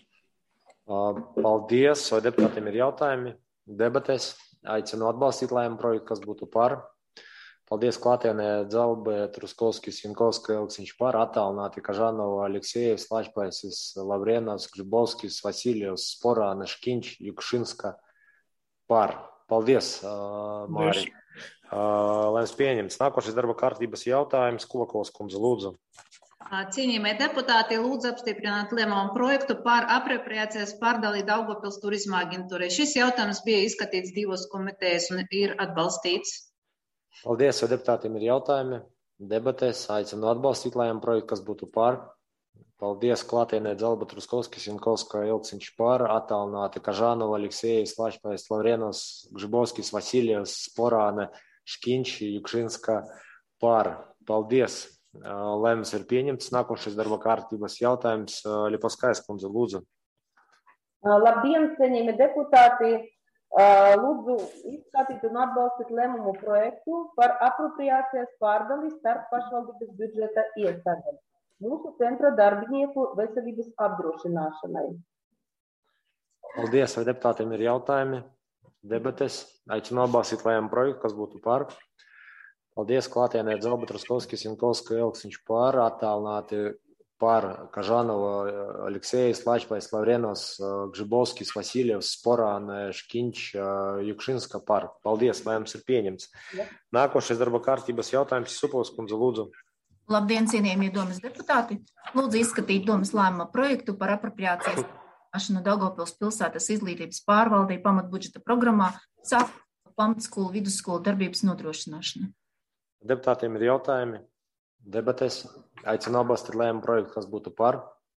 Paldies, vai deputātiem ir jautājumi, debatēs. Aicinu atbalstīt lēmumu projektu, kas būtu par. Paldies, klātienē Dzalbe, Truskovskis, Jankovska, Ilciņš par, attālināti Kažanova, Aleksejevs, Lačpēsis, Lavrienovs, Gžibovskis, Vasiljevs, Sporāne, Škiņš, Jukšinska par. Paldies, Māri. Lēmums pieņemts. Nākošais darba kārtības jautājums Kulakovas kundze, lūdzu. Cienījamie deputāti, lūdzu apstiprināt lēmumu projektu par apropriācijas pārdali Daugavpils turisma aģentūrai. Šis jautājums bija izskatīts divos komitejas un ir atbalstīts. Paldies, vai deputātiem ir jautājumi, debatēs. Aicinu atbalstīt lēmumu projektu, kas būtu par. Paldies, klātienē Dzalba Truskovskis, Jankovska, Ilciņš par, attālināti Kažanova, Aleksejevs, Lačpēsis, Lavrenovs, Gžibovskis, Vasiljevs, Sporāne, Škiņš, Jukšinska par. Paldies. Lēmums ir pieņemts. Nākošais darba kārtības jautājums Lipovskais kundze, lūdzu. Labdien, cienījamie deputāti! Lūdzu izskatīt un atbalstīt lēmumu projektu par apropriācijas pārdali starp pašvaldības budžeta iestādēm mūsu centra darbinieku veselības apdrošināšanai. Paldies, vai deputātiem ir jautājumi, debates. Aicinu atbalstīt lēmumu projektu, kas būtu par. Paldies, klātienē Dzalba Truskovskis, Jankovska, Ilciņš par, attālināti par Kažanova, Aleksejevs, Lačpēsis, Lavrenovs, Gžibovskis, Vasiljevs, Sporāne, Škiņš, Jukšinska par. Paldies, lēmums ir pieņemts. Nākošais darba kārtības jautājums Supovas kundze, lūdzu. Labdien, cienījamie domas deputāti! Lūdzu izskatīt domas lēmuma projektu par apropriācijas palielināšanu Daugavpils pilsētas izglītības pārvaldei pamatbudžeta programmā sākot pamatskolu, vidusskolu darbības nodrošināšanu. Deputātiem ir jautājumi, debatēs. Aicinu atbalstīt lēmumu projektu, kas būtu par.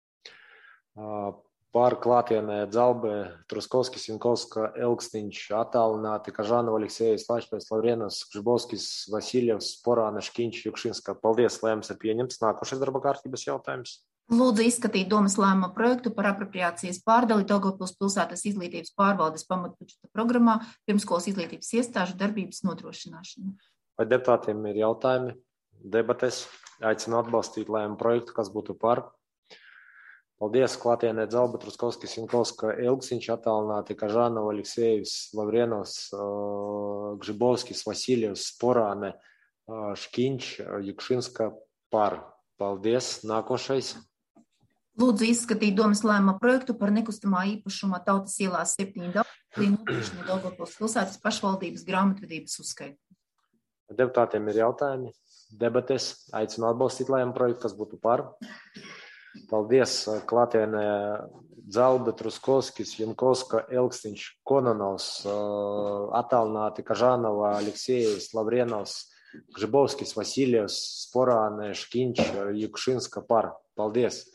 Par klātienē Dzalbe, Truskovskis, Jankovska, Ilciņš, attālināti Kažanova, Aleksejevs, Lačpēsis, Lavrenovs, Gžibovskis, Vasiljevs, Sporāne, Škiņš, Jukšinska. Paldies, lēmums ir pieņemts. Nākošais darba kārtības jautājums. Lūdzu izskatīt domas lēmuma projektu par apropriācijas pārdali Daugavpils pilsētas izglītības pārvaldes pamatbudžeta programmā pirmskolas izglītības iestāžu darbības nodrošināšanu. Vai deputātiem ir jautājumi, debates? Aicinu atbalstīt lēmumu projektu, kas būtu par. Paldies, klātienē Dzalba Truskovskis, Jankovska, Ilciņš, attālināti Kažanova, Aleksejevs, Lavrenovs, Gžibovskis, Vasiljevs, Sporāne, Škiņš, Jukšinska par. Paldies. Nākošais. Lūdzu izskatīt domas lēmuma projektu par nekustamā īpašuma Tautas ielās 7 Daugavpilsnē Daugavpils pilsētas pašvaldības grāmatvedības uzskaitu. Deputātiem ir jautājumi, debates. Aicinu atbalstīt lēmumu projektu, kas būtu par. Paldies, klātienē Dzalba, Truskovskis, Jankovska, Ilciņš, Kononovs, attālināti Kažanova, Aleksejevs, Lavrenovs, Gžibovskis, Vasiljevs, Sporāne, Škiņš, Jukšinska par. Paldies.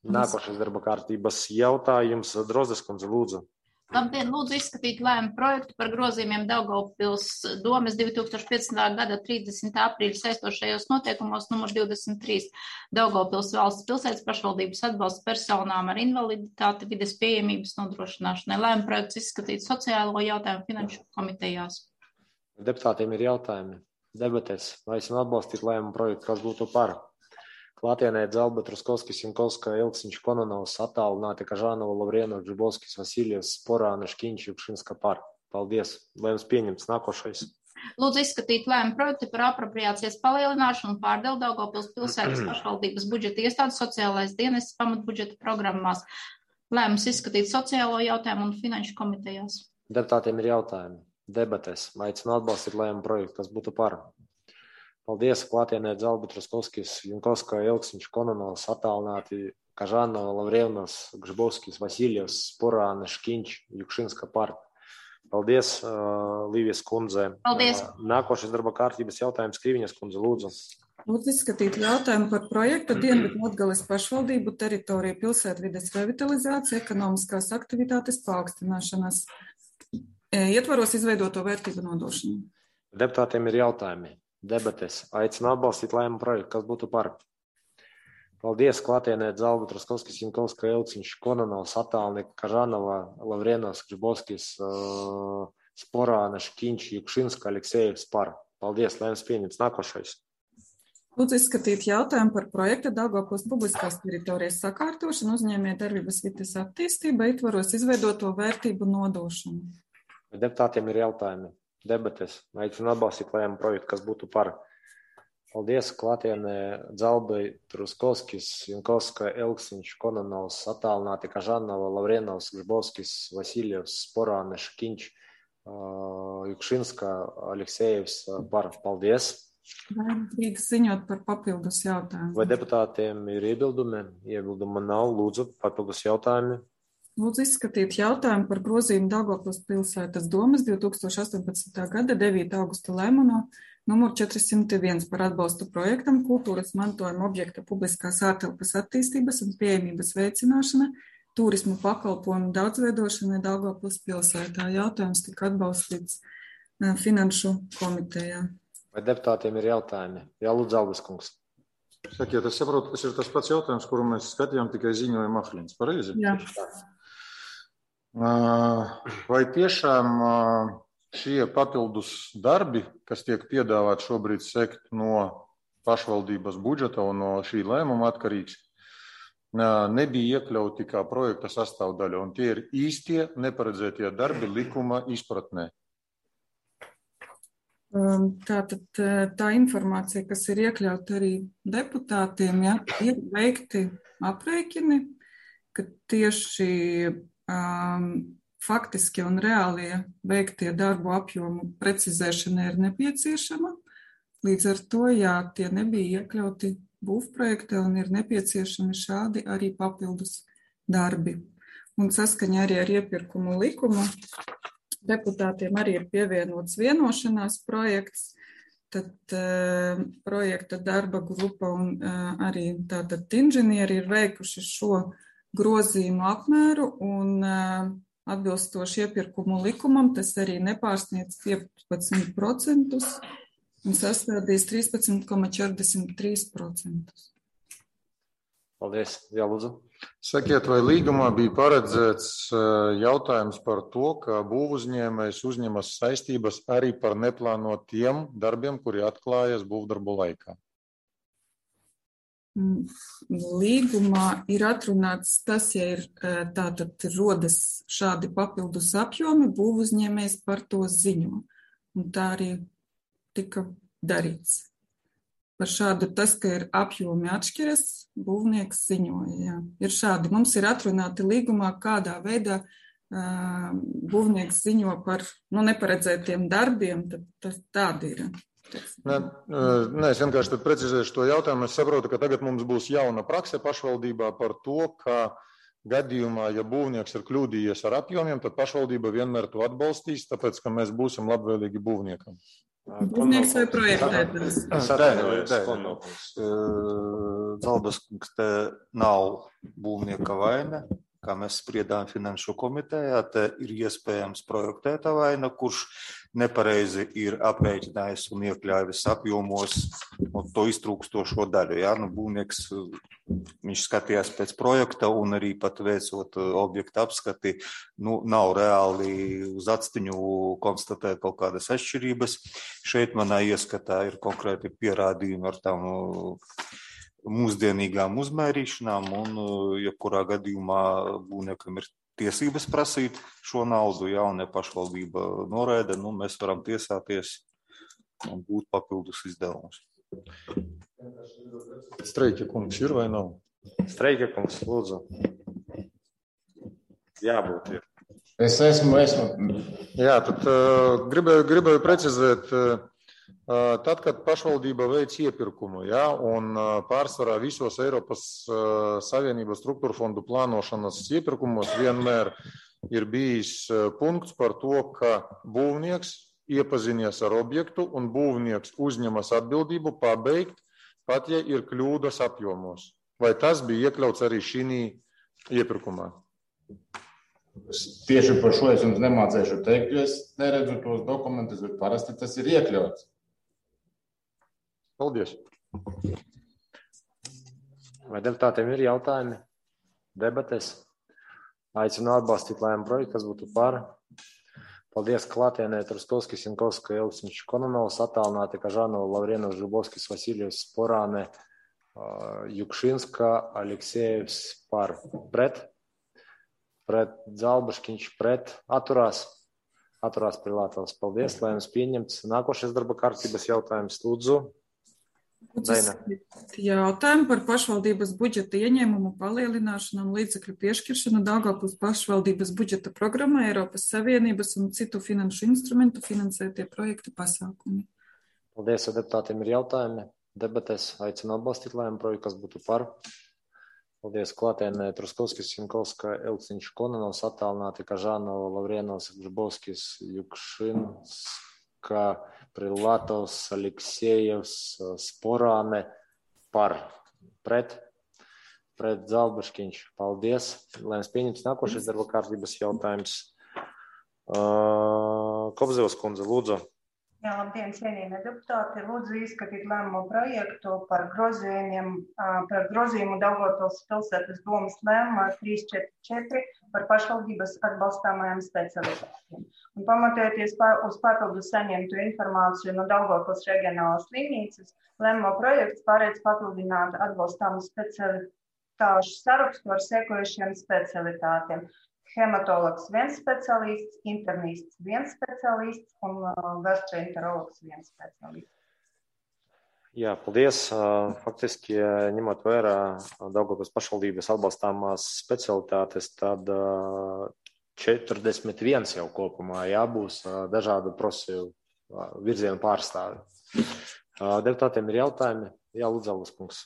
Nākošais darba kārtības jautājums. Drozdes kundze, lūdzu. Labdien, lūdzu izskatīt lēmumu projektu par grozījumiem Daugavpils domes 2015. gada 30. aprīļa saistošajos noteikumos numur 23 Daugavpils valsts pilsētas pašvaldības atbalsta personām ar invaliditāti vides pieejamības nodrošināšanai. Lēmumu projekts izskatīt sociālo jautājumu finanšu komitejās. Deputātiem ir jautājumi. Debatēs aicinu atbalstīt lēmumu projektu, kas būtu par. Klātienē Dzalba, Truskovskis, Jankovska, Elksiņš, Kononovs, attālināti Kažānova, Lavrienova, Gžibovskis, Vasiljevs, Sporāna, Škiņš, Jukšinska par. Paldies. Lēmums pieņemts. Nākošais. Lūdzu izskatīt lēmumu projektu par apropriācijas palielināšanu un pārdali Daugavpils pilsētas pašvaldības budžeta iestādes sociālais dienests pamatbudžeta programmās. Lēmums izskatīt sociālo jautājumu un finanšu komitejās. Deputātiem ir jautājumi. Debatēs aicinu atbalstīt lēmumu projektu, kas būtu par. Paldies. Klātienē Dzalba, Truskovskis, Jankovska, Elksiņš, Kononovs, attālināti Kažānova, Lavrienovs, Gžibovskis, Vasiljevs, Sporāna, Škiņš, Jukšinska par. Paldies, Līvijas kundze. Paldies. Nākošais darba kārtības jautājums Krīviņas kundze, lūdzu. Lūdzu izskatīt jautājumu par projektu Dienvidu Latgales pašvaldību teritoriju pilsētvides revitalizācija ekonomiskās aktivitātes paaugstināšanas ietvaros izveidoto vērtību nodošanu. Deputātiem ir jautājumi. Debates. Aicinu atbalstīt lēmumu projektu, kas būtu par. Paldies. Klātienē Dzalba, Truskovskis, Jankovska, Elksiņš, Kononovs, attālināti Kažānova, Lavrienovs, Gžibovskis, Sporāna, Škiņš, Jukšinska, Aleksejevs par. Paldies. Lēmums pieņemts. Nākošais. Lūdzu izskatīt jautājumu par projektu Daugavpils publiskās teritorijas sakārtošanu uzņēmējdarbības vides attīstība ietvaros izveidoto vērtību nodošanu. Deputātiem ir jautājumi. Debates. Aicinu atbalstīt lēmumu projektu, kas būtu par. Paldies. Klātienē Dzalbai, Truskovskis, Jankovska, Elksiņš, Kononovs, attālināti Kažānova, Lavrienovs, Gžibovskis, Vasiljevs, Sporāna, Škiņš, Jukšinska, Aleksejevs par. Paldies. Vai drīkst ziņot par papildus jautājumu? Vai deputātiem ir iebildumi? Iebilduma nav. Lūdzu, papildus jautājumi. Lūdzu izskatīt jautājumu par grozījumu Daugavpils pilsētas domes 2018. gada 9. augusta lēmumu numur 401 par atbalstu projektam kultūras mantojuma objekta publiskās ārtelpas attīstības un pieejamības veicināšana, turismu pakalpojumu daudzveidošana Daugavpils pilsētā. Jautājums tika atbalstīts finanšu komitejā. Vai deputātiem ir jautājumi? Jā, lūdzu, Albas kungs. Sakiet, es saprotu, tas ir tas pats jautājums, kuru mēs skatījām tikai ziņojuma Ahlins. Pareizi? Jā. Vai tiešām šie papildus darbi, kas tiek piedāvāti šobrīd sekt no pašvaldības budžeta un no šī lēmuma atkarīgs, nebija iekļauti kā projekta sastāvdaļa, un tie ir īstie neparedzētie darbi likuma izpratnē? Tātad tā informācija, kas ir iekļauta arī deputātiem, ja, ir veikti aprēķini, ka tieši faktiski un reālie veiktie darbu apjomu precizēšana ir nepieciešama. Līdz ar to, jā, tie nebija iekļauti būvprojektā un ir nepieciešami šādi arī papildus darbi. Un saskaņā arī ar iepirkumu likumu deputātiem arī ir pievienots vienošanās projekts, tad projekta darba grupa un arī tātad inženieri ir veikuši šo grozījumu apmēru un atbilstoši iepirkumu likumam tas arī nepārsniedz 15% un sastādīs 13,43%. Paldies. Jā, lūdzu. Sakiet, vai līgumā bija paredzēts jautājums par to, ka būvuzņēmējs uzņemas saistības arī par neplānotiem darbiem, kuri atklājas būvdarbu laikā? Līgumā ir atrunāts tas, ja ir tātad rodas šādi papildus apjomi, būvuzņēmējs par to ziņo. Un tā arī tika darīts. Par šādu tas, ka ir apjomi atšķiras, būvnieks ziņoja. Jā. Ir šādi. Mums ir atrunāti līgumā, kādā veidā būvnieks ziņo par neparedzētiem darbiem, tad tādi ir. Nē, es vienkārši precizēšu to jautājumu. Es saprotu, ka tagad mums būs jauna prakse pašvaldībā par to, ka gadījumā, ja būvnieks ir kļūdījies ar apjomiem, tad pašvaldība vienmēr to atbalstīs, tāpēc, ka mēs būsim labvēlīgi būvniekam. Būvnieks vai projektētājs? Zalbas, te nav būvnieka vaina, kā mēs spriedām finanšu komitejā, te ir iespējams projektēta vaina, kurš nepareizi ir aprēķinājis un iekļāvis apjomos to iztrūkstošo daļu. Ja? Būvnieks, viņš skatījās pēc projekta un arī pat veicot objekta apskati, nav reāli uz atstiņu konstatēt kaut kādas atšķirības. Šeit manā ieskatā ir konkrēti pierādījumi ar tām mūsdienīgām uzmērīšanām un, ja kurā gadījumā būvniekam ir tiesības prasīt šo naudu, ja un ja pašvaldība noraida, mēs varam tiesāties un būt papildus izdevumus. Streika kungs ir vai nav? Streika kungs, lūdzu. Jābūt ir. Es esmu. Jā, tad gribēju precizēt. Tad, kad pašvaldība veic iepirkumu, ja, un pārsvarā visos Eiropas Savienības struktūra fondu plānošanas iepirkumos vienmēr ir bijis punkts par to, ka būvnieks iepazinies ar objektu un būvnieks uzņemas atbildību pabeigt, pat ja ir kļūdas apjomos. Vai tas bija iekļauts arī šī iepirkumā? Tieši par šo es jums nemācēšu teikt, jo es neredzu tos dokumentus, bet parasti tas ir iekļauts. Paldies. Vai deputātiem ir jautājumi? Debates? Aicinu atbalstīt lēmumu projektu, kas būtu par. Paldies klātienē Truskovskis, Jankovska, Elksniņš, Kononovs, attālināti Kažanova, Lavrienov, Žubovskis, Vasiljevs, Sporāne, Jukšinska, Aleksejevs par. Pret Zalbaškiņš, pret. Atturās Prilātovs. Paldies, lēmums pieņemts. Nākošais darba kārtības jautājums, lūdzu. Jautājumu par pašvaldības budžeta ieņēmumu palielināšanu un līdzekļu piešķiršanu Daugavpils pašvaldības budžeta programmā Eiropas Savienības un citu finanšu instrumentu finansētie projektu pasākumi. Paldies, ja deputātiem ir jautājumi. Debatēs aicinu atbalstīt lēmumu projektu, kas būtu par. Paldies, klātienē Truskovskis, Jankovska, Elksniņš, Kononovs, attālināti Kažanova, Lavrienov, Žubovskis, Jukšinska, Prilātovs, Aleksejevs, Sporāne par. Pret Zalbaškiņš. Paldies. Lēmums pieņemts. Nākošais darba kārtības jautājums. Kobzevas kundze, lūdzu. Jā, labdien, cienījamie deputāti. Lūdzu izskatīt lēmumu projektu par grozījumu Daugavpils pilsētas domas lēmumā 344 par pašvaldības atbalstāmajām specialitātēm. Un pamatojoties uz papildus saņemtu informāciju no Daugavpils reģionālās slimnīcas, lēmuma projekts paredz papildināt atbalstāmu specialitāšu sarakstu ar sekojušiem specialitātēm. Hematologs 1 specialists, internists 1 specialists un gastroenterologs 1 specialists. Jā, paldies. Faktiski, ņemot vērā Daugavpils pašvaldības atbalstāmās specialitātes, tad 41 jau kopumā jābūs dažādu profesiju virzienu pārstāvi. Deputātiem ir jautājumi? Jā, lūdzu, Alvas.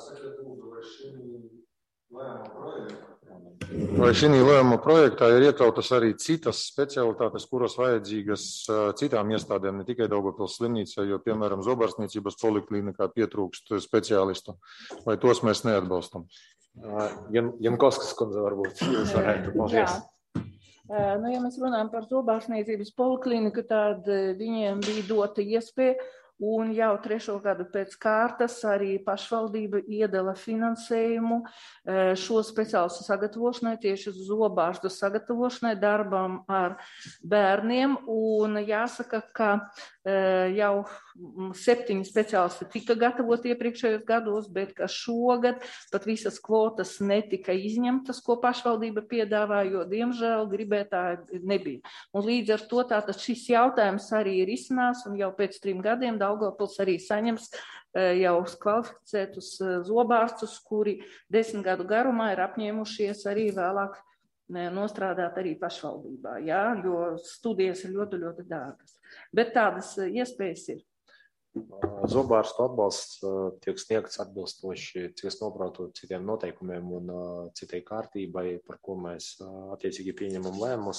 Vai šī lēmuma projektā ir iekļautas arī citas specialitātes, kuras vajadzīgas citām iestādēm, ne tikai Daugavpils slimnīcā, jo, piemēram, zobārstniecības poliklinikā pietrūkst speciālistu, vai tos mēs neatbalstam? Jankovskas kundze varbūt jūs varētu. Paldies. Ja mēs runājam par zobārstniecības polikliniku, tad viņiem bija dota iespēja. Un jau 3. gadu pēc kārtas arī pašvaldība iedala finansējumu šo speciālistu sagatavošanai, tieši zobārstu sagatavošanai, darbam ar bērniem. Un jāsaka, ka jau 7 speciālisti tika gatavoti iepriekšējos gados, bet ka šogad pat visas kvotas netika izņemtas, ko pašvaldība piedāvāja, jo, diemžēl, gribētāji nebija. Un līdz ar to tātad šis jautājums arī ir izcinās, un jau pēc 3 gadiem Daugavpils arī saņems jau kvalificētus zobārstus, kuri 10 gadu garumā ir apņēmušies arī vēlāk nostrādāt arī pašvaldībā, jā, jo studijas ir ļoti, ļoti dārgas. Bet tādas iespējas ir. Zobārstu atbalsts tiek sniegts atbilstoši, cik es noprotu, citiem noteikumiem un citai kārtībai, par ko mēs attiecīgi pieņemam lēmumus.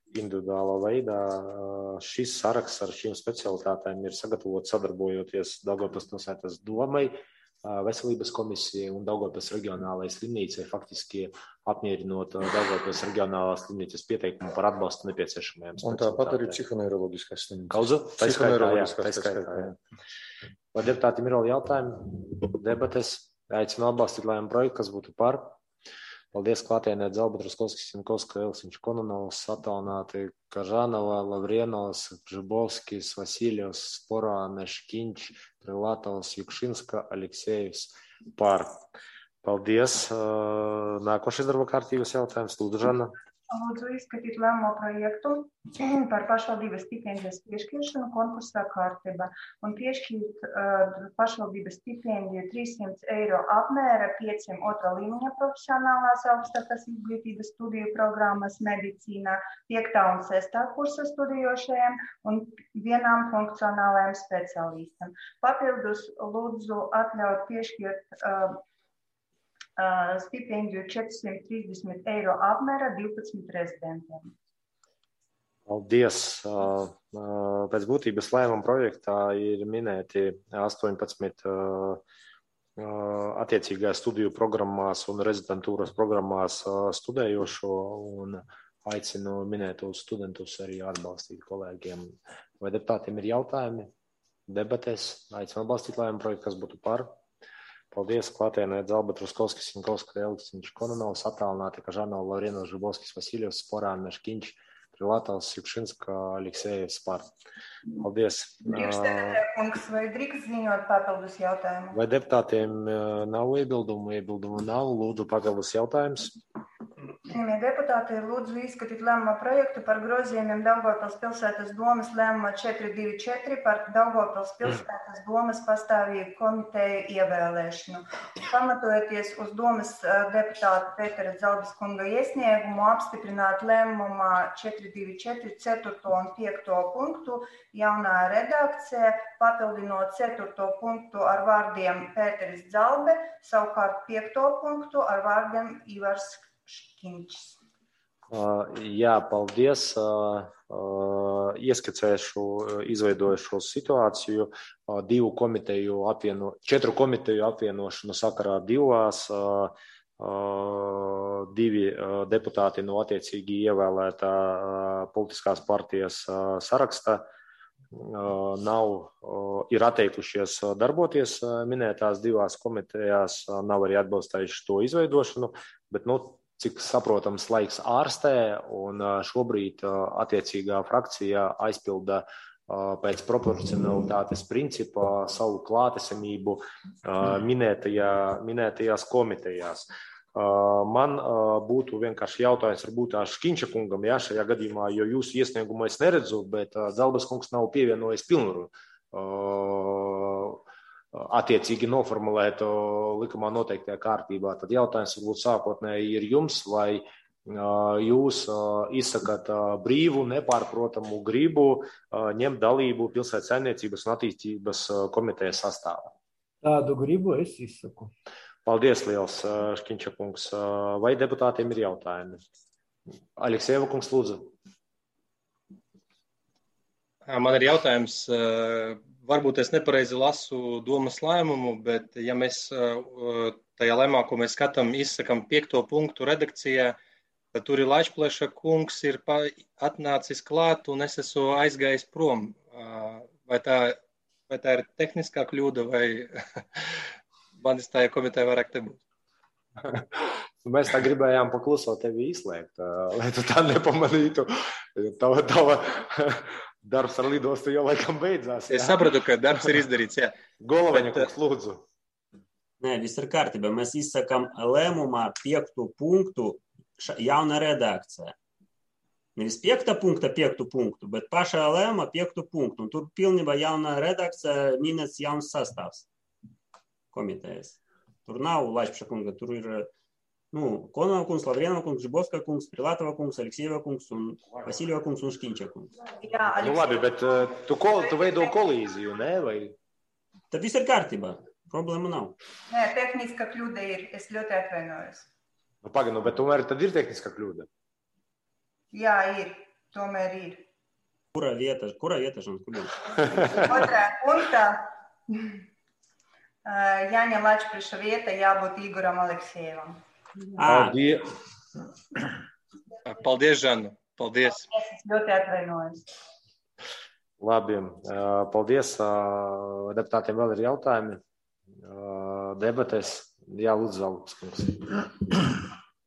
individuālā veidā. Šis saraksts ar šīm specialitātēm ir sagatavots sadarbojoties Daugavpils pilsētas domai, veselības komisijai un Daugavpils reģionālajai slimnīcai, faktiski apmierinot Daugavpils reģionālās slimnīcas pieteikumu par atbalstu nepieciešamajām specialitātēm. Un tāpat arī psihoneiroloģiskās slimnīcas. Kaudzu? Taiskaitā, jā. Vai deputātiem ir vēl jautājumi? Debates. Aicinu atbalstīt lēmumu projektu, kas būtu par. Paldies klātienē Dzalba, Truskovskis, Jankovska, Elsiņš, Kononovs, Satalnāti, Kažanova, Lavrienovs, Gžibovskis, Vasiljevs, Sporāne, Škiņš, Prilatovs, Jukšinska, Aleksejevs par. Paldies. Nākošais darba kārtības jautājums. Lūdzu, Žana. Lūdzu izskatīt lēmumu projektu par pašvaldības stipendijas piešķiršanu konkursā kārtībā un piešķirt pašvaldības stipendiju 300 eiro apmēra 5 otrā līmeņa profesionālās augstākās izglītības studiju programmas medicīnā, 5. un 6. kursa studijošajiem un 1 funkcionālajiem speciālistam. Papildus lūdzu atļaut piešķirt stipendiju 430 eiro apmēra 12 rezidentiem. Paldies. Pēc būtības lēmuma projektā ir minēti 18 attiecīgās studiju programmās un rezidentūras programmās studējošo un aicinu minētos studentus arī atbalstīt kolēģiem. Vai deputātiem ir jautājumi? Debatēs. Aicinu atbalstīt lēmuma projektu, kas būtu par. Paldies klātienē Dzalba, Truskovskis, Jankovska, Elsiņš, Kononovs, Satalnāti, Kažanova, Lavrienovs, Gžibovskis, Vasiljevs, Sporāne, Škiņš, Prilatovs, Jukšinska, Aleksejevs par. Paldies. Priekšsēdētāja kungs, vai drīkst ziņot papildus jautājumu? Vai deputātiem nav iebildumu? Iebildumu nav. Lūdzu papildus jautājums. Cienījamie deputāti, lūdzu izskatīt lēmuma projektu par grozījumiem Daugavpils pilsētas domas lēmuma 424 par Daugavpils pilsētas domas pastāvīgu komiteju ievēlēšanu. Pamatojoties uz domas deputāta Pētera Dzalbas kunga iesniegumu apstiprināt lēmumā 424 4. un 5. punktu jaunā redakcija, papildinot 4. punktu ar vārdiem Pēteris Dzalbe, savukārt 5. punktu ar vārdiem Ivars Škiņšs. Jā, paldies. Ieskicēšu, izveidoju šo situāciju. 4 komiteju apvienošanu sakarā 2. 2 deputāti no attiecīgi ievēlētā politiskās partijas saraksta ir atteikušies darboties minētās 2 komitejās, nav arī atbalstījuši to izveidošanu, bet, cik saprotams, laiks ārstē, un šobrīd attiecīgā frakcija aizpilda pēc proporcionalitātes principa savu klātesamību minētajās komitejās. Man būtu vienkārši jautājums varbūt Škiņša kungam, jā, šajā gadījumā, jo jūsu iesniegumu es neredzu, bet Dzalbas kungs nav pievienojis pilnvaru attiecīgi noformulēt likumā noteiktajā kārtībā. Tad jautājums varbūt sākotnēji ir jums, vai jūs izsakat brīvu, nepārprotamu gribu ņemt dalību pilsētas saimniecības un attīstības komitejas sastāvā. Tādu gribu es izsaku. Paldies liels, Škiņša kungs. Vai deputātiem ir jautājumi? Aleksejeva kungs, lūdzu. Man ir jautājums. Varbūt es nepareizi lasu domas lēmumu, bet ja mēs tajā lēmumā, ko mēs skatām, izsakam 5. punktu redakcijā, tad tur ir Laišpleša kungs ir atnācis klāt un es esmu aizgājis prom. Vai tā ir tehniskā kļūda vai manis tā komiteja vairāk te būt? Mēs tā gribējām paklusot tevi izslēgt, lai tu tā nepamanītu. Tava darbs ar lidostu jau laikam beidzās. Jā. Es sapratu, ka darbs ir izdarīts, jā. Golovaņa kungs, lūdzu. Nē, viss ir kārtībā. Mēs izsakam lēmumā 5. punktu jauna redakcija. Nevis 5. punkta 5. punktu, bet pašā lēmumā 5. punktu. Un tur pilnībā jauna redakcija minēts jauns sastāvs komitejas. Tur nav Laišpša kunga, tur ir Konova kungs, Lavrienova kungs, Žibovska kungs, Prilatova kungs, Aleksejeva kungs un Vasiljeva kungs un Škiņša kungs. Jā, labi, bet tu veido kolīziju, ne? Vai? Tad viss ir kārtībā. Problēma nav. Nē, tehniska kļūda ir. Es ļoti atvainojos. Pagaidām, bet tomēr tad ir tehniska kļūda. Jā, ir. tomēr ir. Kura vieta, Žan? Otrā punktā Jāņa Lačpriša vieta jābūt Igoram Aleksievam. Paldies, Žana. Paldies. Es ļoti atvainojos. Labi, paldies. Deputātiem vēl ir jautājumi. Debatēs. Jā, lūdzu, Zalbas.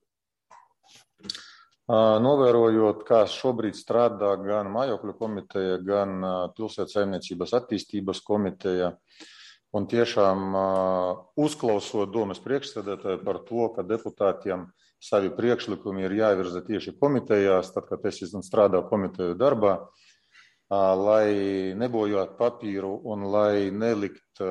Novērojot, kā šobrīd strādā gan mājokļu komiteja, gan pilsētas saimniecības attīstības komiteja, un tiešām uzklausot domas priekšsēdētāju par to, ka deputātiem savi priekšlikumi ir jāvirza tieši komitejās, tad, kad es strādāju komiteju darbā, lai nebojāt papīru un lai nelikt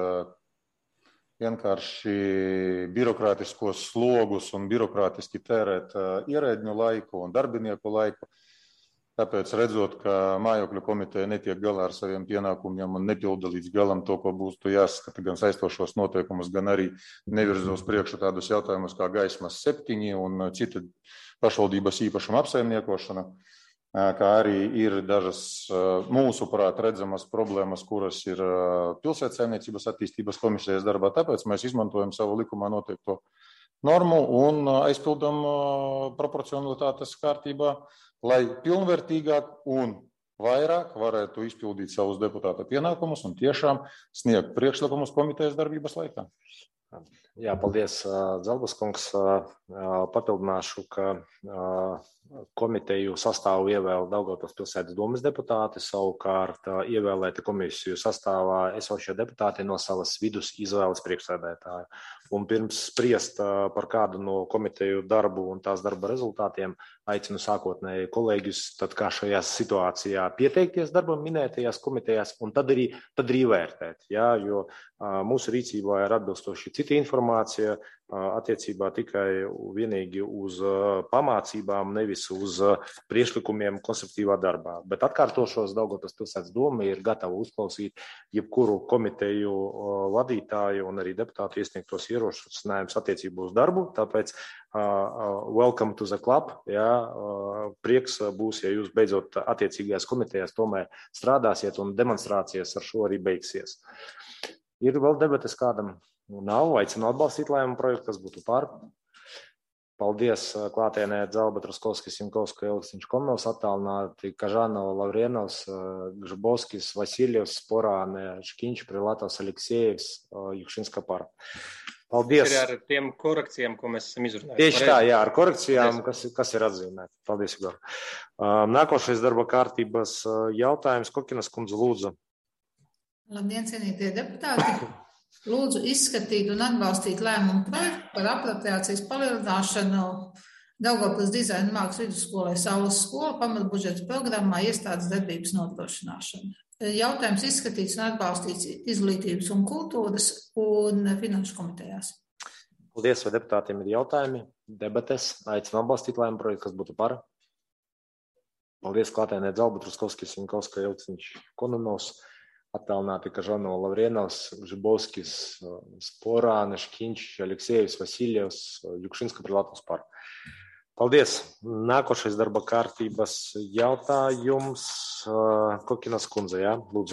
vienkārši birokrātiskos slogus un birokrātiski tērēt ierēdņu laiku un darbinieku laiku. Tāpēc redzot, ka mājokļu komiteja netiek galā ar saviem pienākumiem un nepilda līdz galam to, ko būtu jāskata gan saistošos noteikumus, gan arī nevirza uz priekšu tādus jautājumus kā gaismas 7 un cita pašvaldības īpašuma apsaimniekošana, kā arī ir dažas mūsuprāt redzamas problēmas, kuras ir pilsētas saimniecības attīstības komisijas darbā. Tāpēc mēs izmantojam savu likumā noteikto normu un aizpildam proporcionalitātes kārtībā, lai pilnvērtīgāk un vairāk varētu izpildīt savus deputāta pienākumus un tiešām sniegt priekšlikumus komitejas darbības laikā. Jā, paldies, Zalbas kungs. Papildināšu, ka komiteju sastāvu ievēl Daugavpils pilsētas domas deputāti, savukārt ievēlēti komisiju sastāvā esošie deputāti no savas vidus izvēles priekšsēdētāju. Un pirms spriest par kādu no komiteju darbu un tās darba rezultātiem, aicinu sākotnēji kolēģus, tad kā šajā situācijā pieteikties darbam minētajās komitejās un tad arī vērtēt, jā, jo mūsu rīcībā ir atbilstoši cita informācija attiecībā tikai vienīgi uz pamācībām, nevis uz priekšlikumiem konstruktīvā darbā. Bet atkārtošos, Daugavpils pilsētas doma ir gatava uzklausīt jebkuru komiteju vadītāju un arī deputātu iesniegtos ierosinājumus attiecībā uz darbu, tāpēc welcome to the club, jā, prieks būs, ja jūs beidzot attiecīgajās komitejās tomēr strādāsiet un demonstrācijas ar šo arī beigsies. Ir vēl debates kādam? Nav, aicinu atbalstīt lēmumu projektu, kas būtu par. Paldies klātienē Dzalba, Traskovskis, Jankovska, Elksiņš, Komnovs, attālināti Kažanova, Lavrienovs, Gžbovskis, Vasiljevs, Sporāne, Škiņš, Prilatovs, Aleksejevs, Jukšinska par. Paldies. Ar tiem korekcijām, ko mēs esam izrunājuši. Tieši tā, jā, ar korekcijām, kas ir atzīmēti. Paldies, Igor. Nākošais darba kārtības jautājums. Kokinas kundze, lūdzu. Labdien, cienītie deputāti. Lūdzu izskatīt un atbalstīt lēmumu projektu par apropriācijas palielināšanu Daugavpils dizaina mākslas vidusskolai Saules skola pamatbudžeta programmā iestādes darbības nodrošināšana. Jautājums izskatīts un atbalstīts izglītības un kultūras un finanšu komitejās. Paldies, vai deputātiem ir jautājumi, debates, aicinu atbalstīt lēmumu projektu, kas būtu par. Paldies, klātienē Dzalba, Truskovskis, Jankovska, Elksiņš, Konunovs. Attālināti Kažanova, Lavrienovs, Gžbovskis, Sporāne, Škiņš, Aleksejevs, Vasiljevs, Jukšinska, Prilatovs par. Paldies. Nākošais darba kārtības jautājums. Kokinas kundze, jā, lūdzu.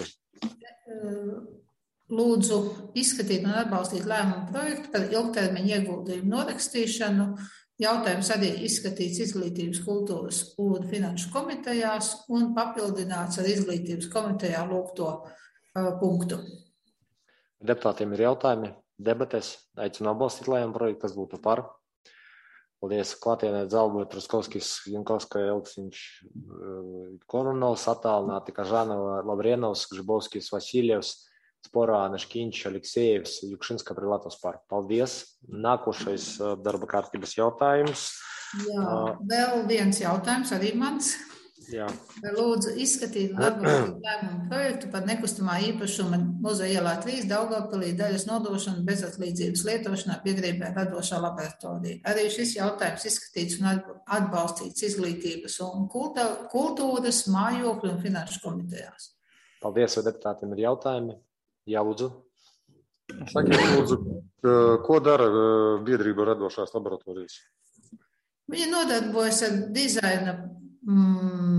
Lūdzu izskatīt un atbalstīt lēmumu projektu par ilgtermiņa ieguldījumu norakstīšanu. Jautājums arī izskatīts izglītības, kultūras un finanšu komitejās un papildināts ar izglītības komitejā lūgto punktu. Deputātiem ir jautājumi, debates, aicinu atbalstīt lēmumu projektu, kas būtu par. Paldies, klātienē Dzalba, Truskovskis, Jankovska, Elksiņš, Konunovs, attālināti Kažanova, Lavrienovs, Gžbovskis, Vasiljevs, Sporāne, Škiņš, Aleksejevs, Jukšinska, Prilatovs par. Paldies. Nākošais darba kārtības jautājums. Jā, vēl viens jautājums arī mans. Jā. Lūdzu izskatīt un atbalstīt lēmumu projektu par nekustamā īpašuma Muzeja ielā 3 Daugavpilī daļas nodošanu bezatlīdzības lietošanā piedrībā radošā laboratorija. Arī šis jautājums izskatīts un atbalstīts izglītības un kultūras, mājokļu un finanšu komitejās. Paldies, vai deputātiem ir jautājumi? Jā, lūdzu. Sakiet, lūdzu, ko dara biedrība radošās laboratorijas? Viņa nodarbojas ar dizaina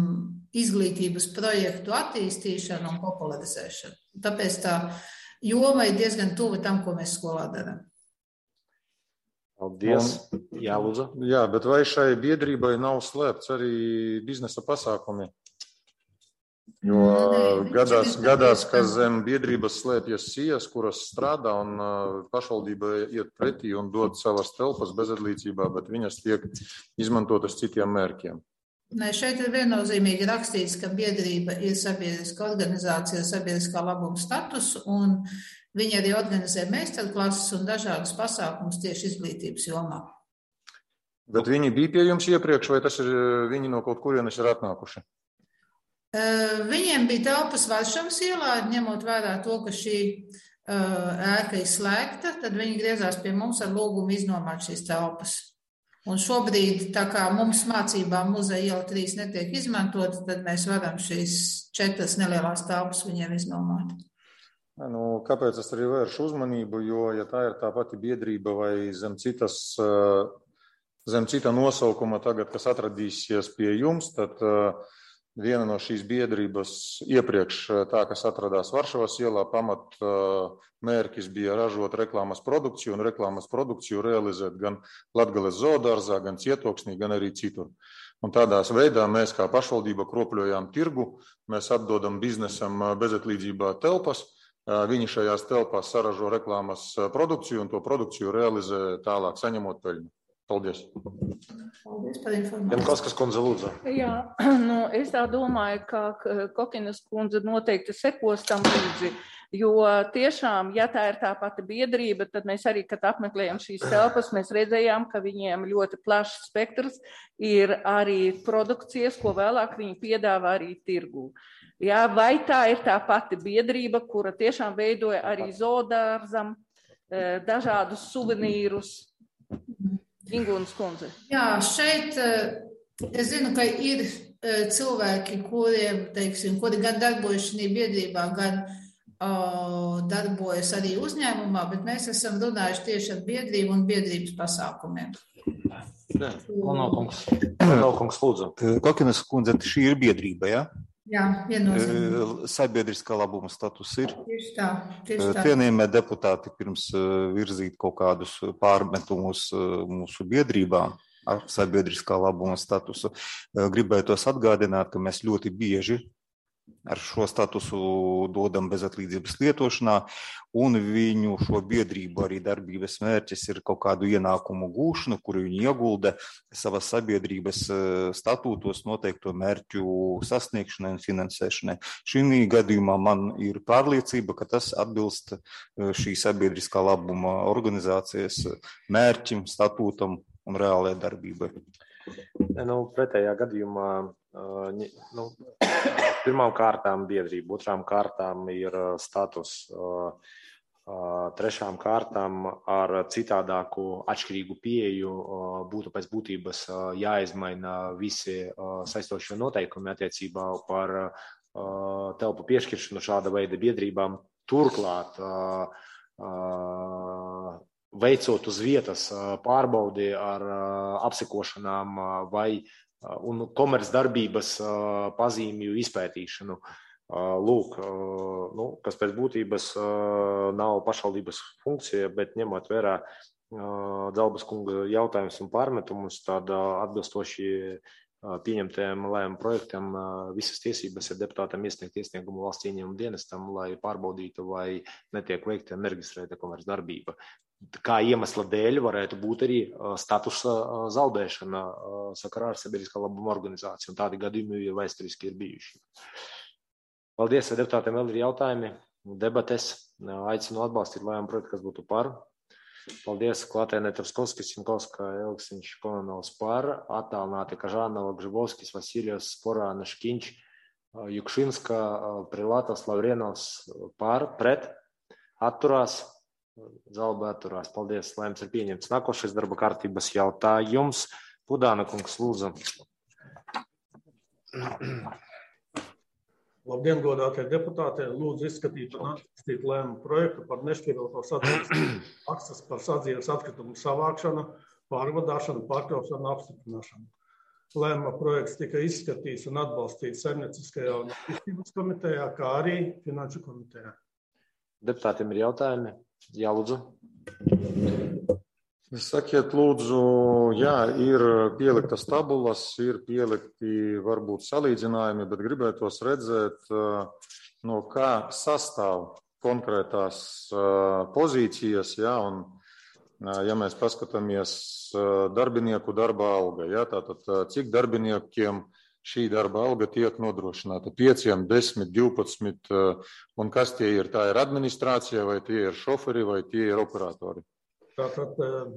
izglītības projektu attīstīšanu un popularizēšanu. Tāpēc tā joma ir diezgan tuva tam, ko mēs skolā darām. Paldies. Jā, lūdzu. Jā, bet vai šai biedrībai nav slēpts arī biznesa pasākumi? Jo gadās, ka zem biedrības slēpjas sijas, kuras strādā un pašvaldība iet pretī un dod savas telpas bezatliecībā, bet viņas tiek izmantotas citiem mērķiem. Nē, šeit ir viennozīmīgi rakstīts, ka biedrība ir sabiedriska organizācija, sabiedriskā labuma status, un viņi arī organizē meistarklases un dažādas pasākumus tieši izglītības jomā. Bet viņi bija pie jums iepriekš, vai tas ir viņi no kaut kurienes ir atnākuši? Viņiem bija telpas Varšavas ielā, ņemot vērā to, ka šī ēka ir slēgta, tad viņi griezās pie mums ar lūgumu iznomāt šīs telpas. Un šobrīd, tā kā mums mācībā muzeja iela 3 netiek izmantota, tad mēs varam šīs 4 nelielās telpas viņiem iznomāt. Nu, kāpēc es arī vēršu uzmanību, jo, ja tā ir tā pati biedrība vai zem cita nosaukuma tagad, kas atradīsies pie jums, tad viena no šīs biedrības iepriekš tā, kas atradās Varšavas ielā, pamat mērķis bija ražot reklāmas produkciju un reklāmas produkciju realizēt gan Latgales zoodārzā, gan Cietoksnī, gan arī citur. Un tādās veidā mēs kā pašvaldība kropļojām tirgu, mēs atdodam biznesam bezatlīdzībā telpas, viņi šajās telpās saražo reklāmas produkciju un to produkciju realizē tālāk saņemot peļņu. Paldies. Paldies par informāciju. Jankoskas kundze, lūdzu. Jā, es tā domāju, ka Kokinas kundze noteikti sekos tam līdzi, jo tiešām, ja tā ir tā pati biedrība, tad mēs arī, kad apmeklējam šīs telpas, mēs redzējām, ka viņiem ļoti plašs spektrs ir arī produkcijas, ko vēlāk viņi piedāvā arī tirgū. Jā, vai tā ir tā pati biedrība, kura tiešām veidoja arī zoodārzam dažādus suvenīrus? Ingūnas kundze. Jā, šeit es zinu, ka ir cilvēki, kuriem, teiksim, kuri gan darbojas šī biedrībā, gan darbojas arī uzņēmumā, bet mēs esam runājuši tieši ar biedrību un biedrības pasākumiem. Konaukungs, lūdzu. Kokinas kundze, šī ir biedrība, ja? Jā, viennozīmīgi. Sabiedriskā labuma status ir. Tieši tā. Cienījamie deputāti pirms virzīt kaut kādus pārmetumus mūsu biedrībām ar sabiedriskā labuma statusu. Gribētos atgādināt, ka mēs ļoti bieži ar šo statusu dodam bezatlīdzības lietošanā, un viņu šo biedrību arī darbības mērķis ir kaut kādu ienākumu gūšanu, kuru viņi iegulda savas sabiedrības statūtos noteikto mērķu sasniegšanai un finansēšanai. Šī gadījumā man ir pārliecība, ka tas atbilst šī sabiedriskā labuma organizācijas mērķim, statūtam un reālajai darbībai. Pretējā gadījumā pirmām kārtām biedrība, otrām kārtām ir status, trešām kārtām ar citādāku atšķirīgu pieeju būtu pēc būtības jāizmaina visi saistošie noteikumi attiecībā par telpu piešķiršanu šāda veida biedrībām. Turklāt veicot uz vietas pārbaudi ar apsekošanām vai un komercdarbības pazīmju izpētīšanu. Lūk, kas pēc būtības nav pašvaldības funkcija, bet ņemot vērā Dzalbas kunga jautājums un pārmetumus, tad atbilstoši pieņemtajiem lēmumu projektam visas tiesības ir deputātam iesniegt iesniegumu valsts ieņēmumu dienestam, lai pārbaudītu, vai netiek veikta nereģistrēta komercdarbība. Kā iemesla dēļ varētu būt arī statusa zaudēšana sakarā ar sabiedriskā labuma organizāciju, un tādi gadījumi jau vēsturiski ir bijuši. Paldies, vai deputātiem vēl ir jautājumi, debates, aicinu atbalstīt lēmumu projektu, kas būtu par. Paldies, klātēnē Tavskovskis, Jankovska, Elksiņš, Kononovs par, attālināti Kažānova, Gžibovskis, Vasiljevs, Sporāna, Škiņš, Jukšinska, Prilatovs, Lavrenovs par, pret, atturās. Zalba atturās. Paldies, lēmums ir pieņemts. Nākošais darba kārtības jautājums. Pudāna kungs, lūdzu. Labdien, godātie deputāti. Lūdzu izskatīt un attīstīt lēmumu projektu par nešķiroto sadzīves maksas par sadzīves atkritumu savākšanu, pārvadāšanu, pārkļaušanu un apstiprināšanu. lēmuma projekts tika izskatīts un atbalstīts Saimnieciskajā un attīstības komitejā, kā arī Finanšu komitejā. Deputātiem ir jautājumi? Jā, lūdzu. Sakiet, lūdzu, jā, ir pieliktas tabulas, ir pielikti varbūt salīdzinājumi, bet gribētos redzēt, no kā sastāv konkrētās pozīcijas, jā, un ja mēs paskatāmies darbinieku darba alga, jā, tātad cik darbiniekiem šī darba alga tiek nodrošināta 5, 10, 12, un kas tie ir? Tā ir administrācija, vai tie ir šoferi, vai tie ir operatori? Tātad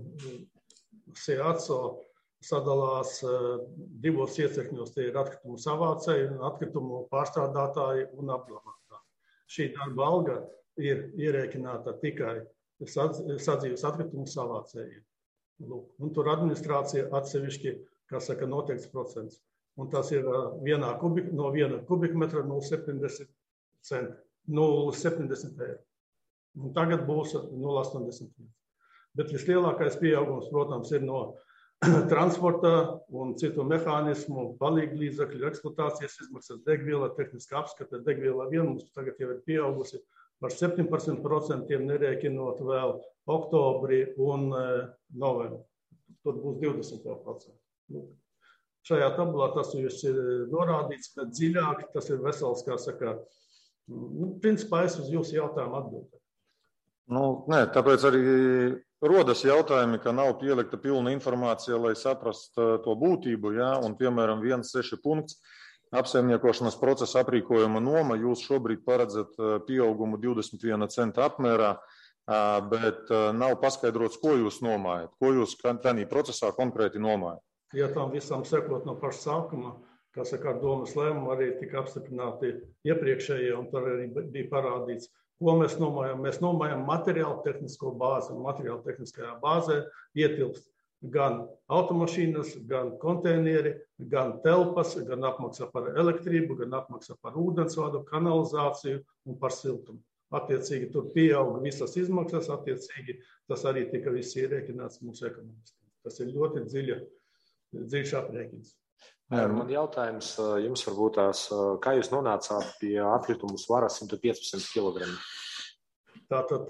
SEACO sadalās divos iecirkņos, tie ir atkritumu savācēji, atkritumu pārstrādātāji un apglabātāji. Šī darba alga ir ierēķināta tikai sadzīves atkritumu savācējiem. Un tur administrācija atsevišķi, kā saka, noteikts procents. Un tas ir no 1 kubikmetra 0,70 centi, 0,70 eiro. Un tagad būs 0,80. Bet vislielākais pieaugums, protams, ir no transporta un citu mehānismu, palīglīdzekļu, eksploatācijas izmaksas, degviela, tehniskā apskata, degviela vien mums tagad jau ir pieaugusi par 17%, nerēķinot vēl oktobri un novembri. Tur būs 20%. Šajā tabulā tas viss ir norādīts, bet dziļāk tas ir vesels, kā saka, principā es uz jūsu jautājumu atbildēju. Nē, tāpēc arī rodas jautājumi, ka nav pielikta pilna informācija, lai saprastu to būtību, jā, un, piemēram, 1.6 punkts apsaimniekošanas procesa aprīkojuma noma, jūs šobrīd paredzat pieaugumu 21 centa apmērā, bet nav paskaidrots, ko jūs nomājat, ko jūs tādā procesā konkrēti nomājat. Ja tam visam sekot no paša sākuma, kā saka, ar domas lēmumu arī tika apstiprināti iepriekšējie, un tur arī bija parādīts, ko mēs nomājam. Mēs nomājam materiālu tehnisko bāzi, un materiālu tehniskajā bāzē ietilpst gan automašīnas, gan konteineri, gan telpas, gan apmaksa par elektrību, gan apmaksa par ūdensvadu, kanalizāciju un par siltumu. Attiecīgi tur pieauga visas izmaksas, attiecīgi tas arī tika viss ierēķināts mūsu ekonomistiem. Tas ir ļoti dziļš aprēķins. Man jautājums jums varbūt tās, kā jūs nonācāt pie atkritumu svara 115 kg? Tātad...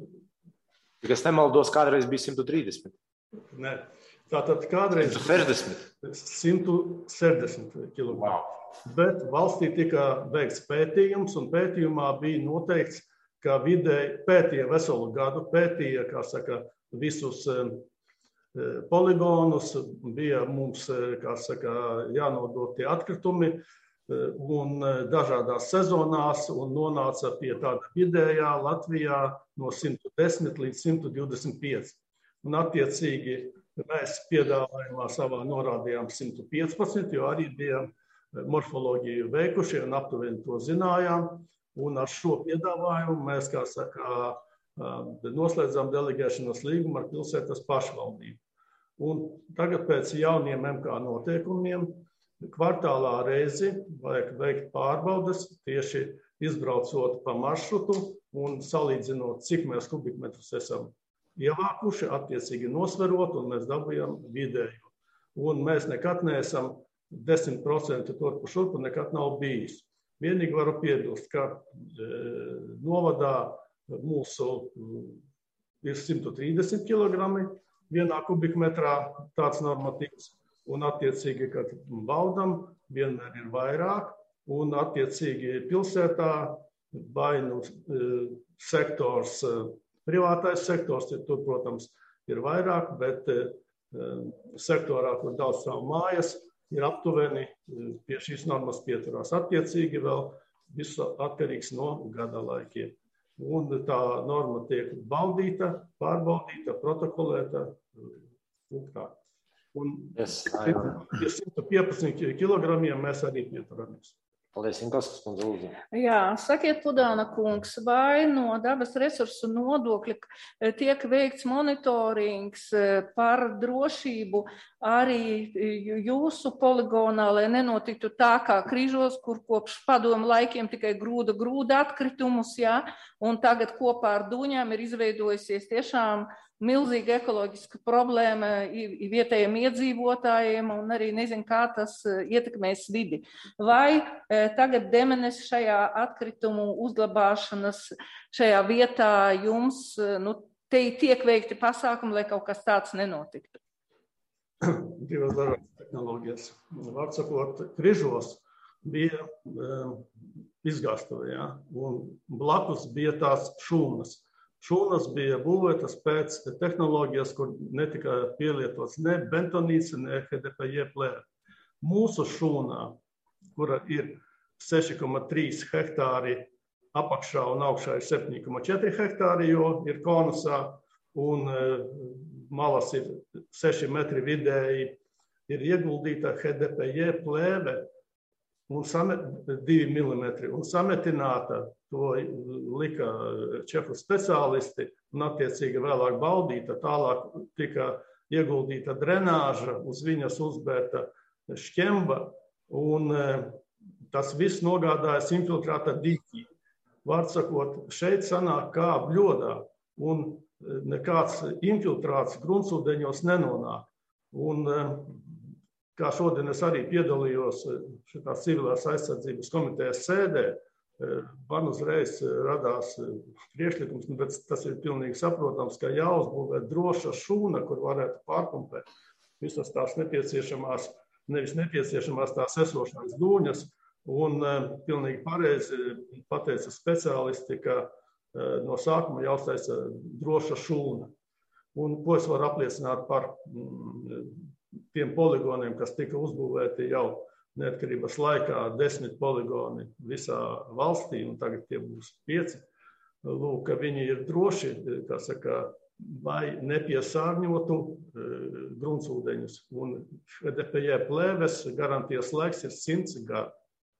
Es nemaldos, kādreiz bija 130. Nē, tātad kādreiz 160 kg. Wow. Bet valstī tika veikts pētījums, un pētījumā bija noteikts, ka vidēji pētīja veselu gadu, pētīja, kā saka, visus poligonus, bija mums, kā saka, jānodot tie atkritumi un dažādās sezonās, un nonāca pie tāda vidējā Latvijā no 110 līdz 125. Un attiecīgi mēs piedāvājumā savā norādījām 115, jo arī bijām morfoloģiju veikuši un aptuveni to zinājām. Un ar šo piedāvājumu mēs, kā saka, noslēdzām delegēšanas līgumu ar pilsētas pašvaldību. Un tagad pēc jauniem MK noteikumiem kvartālā reizi vajag veikt pārbaudes, tieši izbraucot pa maršrutu un salīdzinot, cik mēs kubikmetrus esam ievākuši, attiecīgi nosverot, un mēs dabūjam vidēju. Un mēs nekad neesam 10% turpu šurpu, nekad nav bijis. Vienīgi varu piebilst, ka novadā mūsu ir 130 kg vienā kubikmetrā, tāds normatīvs, un attiecīgi, kad baudam, vienmēr ir vairāk, un attiecīgi pilsētā vai nu sektors, privātais sektors, tur, protams, ir vairāk, bet sektorā, kur daudz savu mājas, ir aptuveni pie šīs normas pieturās. Attiecīgi vēl viss atkarīgs no gada laikiem. Un tā norma tiek baudīta, pārbaudīta, protokolēta. Un pie 115 kilogramiem mēs arī pieturamies. Paldies, Inkauskas kundze, lūdzu. Jā, sakiet, Pudāna kungs, vai no dabas resursu nodokļa tiek veikts monitorings par drošību arī jūsu poligonā, lai nenotiktu tā kā Križos, kur kopš padomu laikiem tikai grūda atkritumus, jā, un tagad kopā ar Dūņām ir izveidojusies tiešām milzīga ekoloģiska problēma vietējiem iedzīvotājiem un arī nezinu, kā tas ietekmēs vidi. Vai tagad Demenes šajā atkritumu uzglabāšanas šajā vietā jums, te tiek veikti pasākumi, lai kaut kas tāds nenotiktu? Divas dažādas tehnoloģijas. Var sakot, Križos bija izgāstuve, un blakus bija tās šūnas. Šūnas bija būvētas pēc tehnoloģijas, kur netika pielietots ne bentonīts, ne HDPE plēve. Mūsu šūnā, kura ir 6,3 hektāri apakšā un augšā ir 7,4 hektāri, jo ir konusā, un malas ir 6 metri vidēji, ir ieguldīta HDPE plēve un 2 mm un sametināta. To lika čehu speciālisti un attiecīgi vēlāk baudīta. Tālāk tika ieguldīta drenāža, uz viņas uzbērta šķemba, un tas viss nogādājas infiltrāta dīķī. Vārdsakot, šeit sanāk kā bļodā, un nekāds infiltrāts gruntsūdeņos nenonāk. Un kā šodien es arī piedalījos šitās civilās aizsardzības komitejas sēdē, man uzreiz radās priekšlikums, bet tas ir pilnīgi saprotams, ka jāuzbūvē droša šūna, kur varētu pārpumpēt visas tās nepieciešamās, nevis nepieciešamās tās esošās dūņas, un pilnīgi pareizi pateica speciālisti, ka no sākuma jāuztaisa droša šūna. Un ko es varu apliecināt par tiem poligoniem, kas tika uzbūvēti jau neatkarības laikā, 10 poligoni visā valstī, un tagad tie būs 5. Lūk, ka viņi ir droši, kā saka, lai nepiesārņotu gruntsūdeņus. Un HDPE plēves garantijas laiks ir 100 gadi.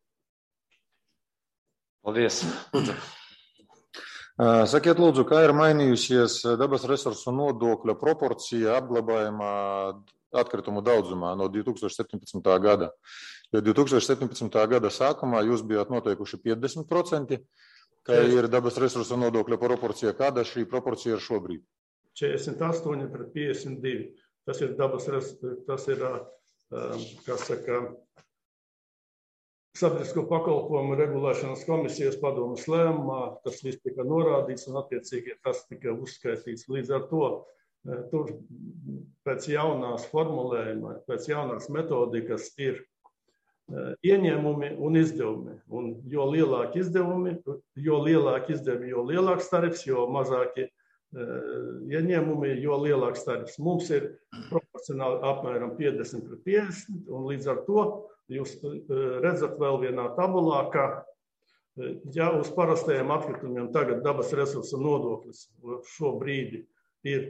Paldies. Lūdzu. Sakiet, lūdzu, kā ir mainījusies dabas resursu nodokļa proporcija apglabājumā atkritumu daudzumā no 2017. gada? Jo 2017. gada sākumā jūs bijāt noteikuši 50%, ka ir dabas resursu nodokļa proporcija. Kāda šī proporcija ir šobrīd? 48 pret 52. Tas ir dabas resursu, tas ir, kā saka, Sabiedrisko pakalpojumu regulēšanas komisijas padomes lēmumā. Tas viss tika norādīts un attiecīgi tas tika uzskaitīts. Līdz ar to tur pēc jaunās formulējuma, pēc jaunās metodikas ir ieņēmumi un izdevumi. Un jo lielāki izdevumi, jo lielāks tarifs, jo mazāki ieņēmumi, jo lielāks tarifs. Mums ir proporcionāli apmēram 50 pret 50, un līdz ar to jūs redzat vēl vienā tabulā, ka ja uz parastajiem atkritumiem tagad dabas resursu nodoklis šo brīdi ir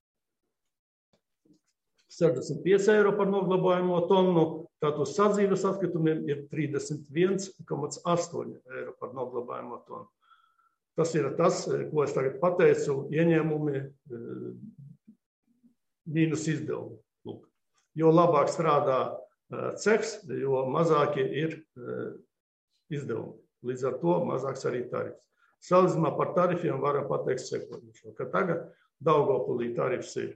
65 eiro par noglabājamo tonu, tad uz sadzīves atkritumiem ir 31,8 eiro par noglabājamo tonu. Tas ir tas, ko es tagad pateicu, ieņēmumi mīnus izdevumi. Jo labāk strādā ceks, jo mazāki ir izdevumi. Līdz ar to mazāks arī tarifs. Salīdzinājumā par tarifiem varam pateikt sekojošo, ka tagad Daugavpilī tarifs ir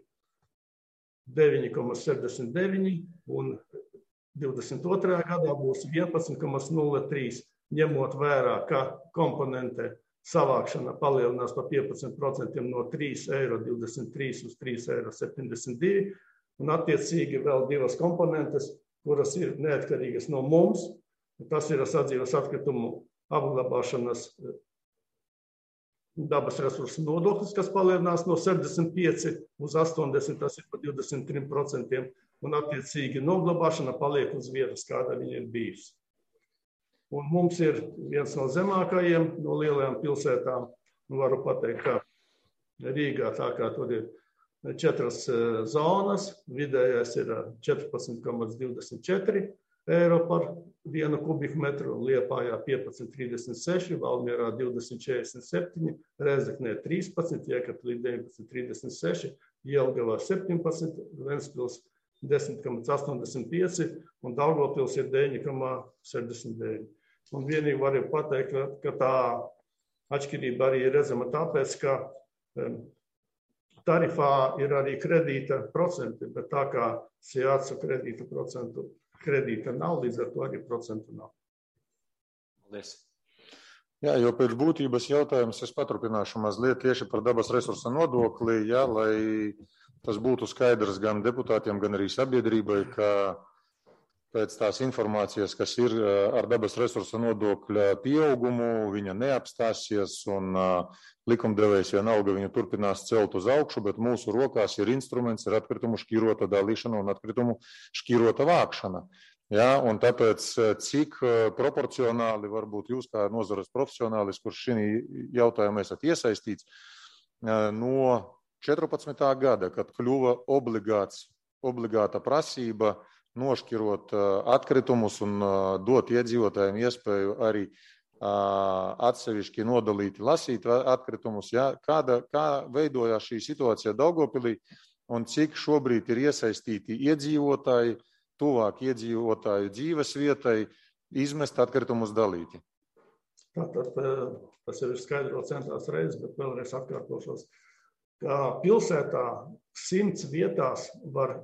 9,79 un 22. gadā būs 11,03, ņemot vērā, ka komponente savākšana palielinās par 15% no 3,23 uz 3,72 un attiecīgi vēl divas komponentes, kuras ir neatkarīgas no mums. Tas ir sadzīves atkritumu apglabāšanas dabas resursu nodoklis, kas palielinās no 75 uz 80, tas ir par 23%, un attiecīgi noglabāšana paliek uz vietas, kāda viņa ir bijusi. Un mums ir viens no zemākajiem no lielajām pilsētām, varu pateikt, ka Rīgā, tā kā tur ir 4 zonas, vidējais ir 14,24 eiro par 1 kubikmetru, Liepājā 15,36, Valmierā 20,47, Rēzeknē 13, Jēkabpilī 19,36, Jelgavā 17, Ventspils 10,85 un Daugavpils ir 9,69. Un vienīgi var pateikt, ka tā atšķirība arī ir redzama tāpēc, ka tarifā ir arī kredīta procenti, bet tā kā SIACA kredīta nav, līdz ar to arī procentu nav. Paldies. Jā, jo pēc būtības jautājums es paturpināšu mazliet tieši par dabas resursa nodokli, jā, lai tas būtu skaidrs gan deputātiem, gan arī sabiedrībai, ka pēc tās informācijas, kas ir ar dabas resursa nodokļa pieaugumu, viņa neapstāsies un likumdevējs vienalga viņu turpinās celt uz augšu, bet mūsu rokās ir instruments, ir atkritumu šķirota dalīšana un atkritumu šķirota vākšana. Ja, un tāpēc, cik proporcionāli varbūt jūs kā nozares profesionālis, kurš šī jautājumā esat iesaistīts, no 14. gada, kad kļuva obligāta prasība nošķirot atkritumus un dot iedzīvotājiem iespēju arī atsevišķi nodalīt, lasīt atkritumus, ja, kā veidojās šī situācija Daugavpilī un cik šobrīd ir iesaistīti iedzīvotāji, tuvāk iedzīvotāju dzīves vietai, izmest atkritumus dalīti. Tātad tas jau ir skaidrots centrās reizes, bet vēlreiz atkārtošos, ka pilsētā 100 vietās var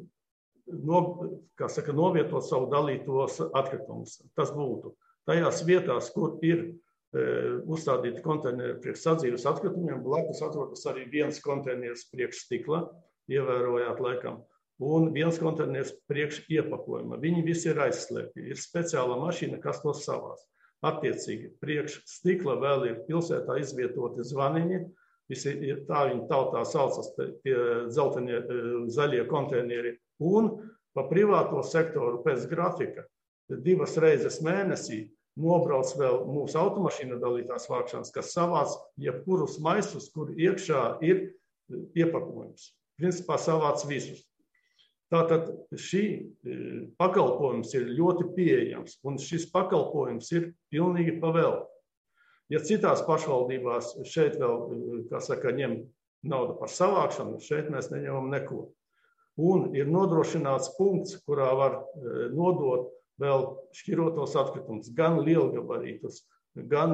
novietot savu dalītos atkritumus. Tas būtu tajās vietās, kur ir uzstādīti konteineri priekš sadzīves atkritumiem, blakus atrodas arī viens konteineris priekš stikla, ievērojāt laikam, un viens konteineris priekš iepakojuma. Viņi visi ir aizslēpti. Ir speciāla mašīna, kas tos savās. Attiecīgi, priekš stikla vēl ir pilsētā izvietoti zvaniņi, visi ir tā viņi tautā saucas tie zaļie konteineri, un pa privāto sektoru pēc grafika 2 reizes mēnesī nobrauc vēl mūsu automašīna dalītās vākšanas, kas savāc jebkurus maisus, kur iekšā ir iepakojums. Principā savāc visus. Tātad šī pakalpojums ir ļoti pieejams, un šis pakalpojums ir pilnīgi pavēlts. Ja citās pašvaldībās šeit vēl, kā saka, ņem naudu par savākšanu, šeit mēs neņemam neko. Un ir nodrošināts punkts, kurā var nodot vēl šķirotos atkritumus, gan lielgabarītus, gan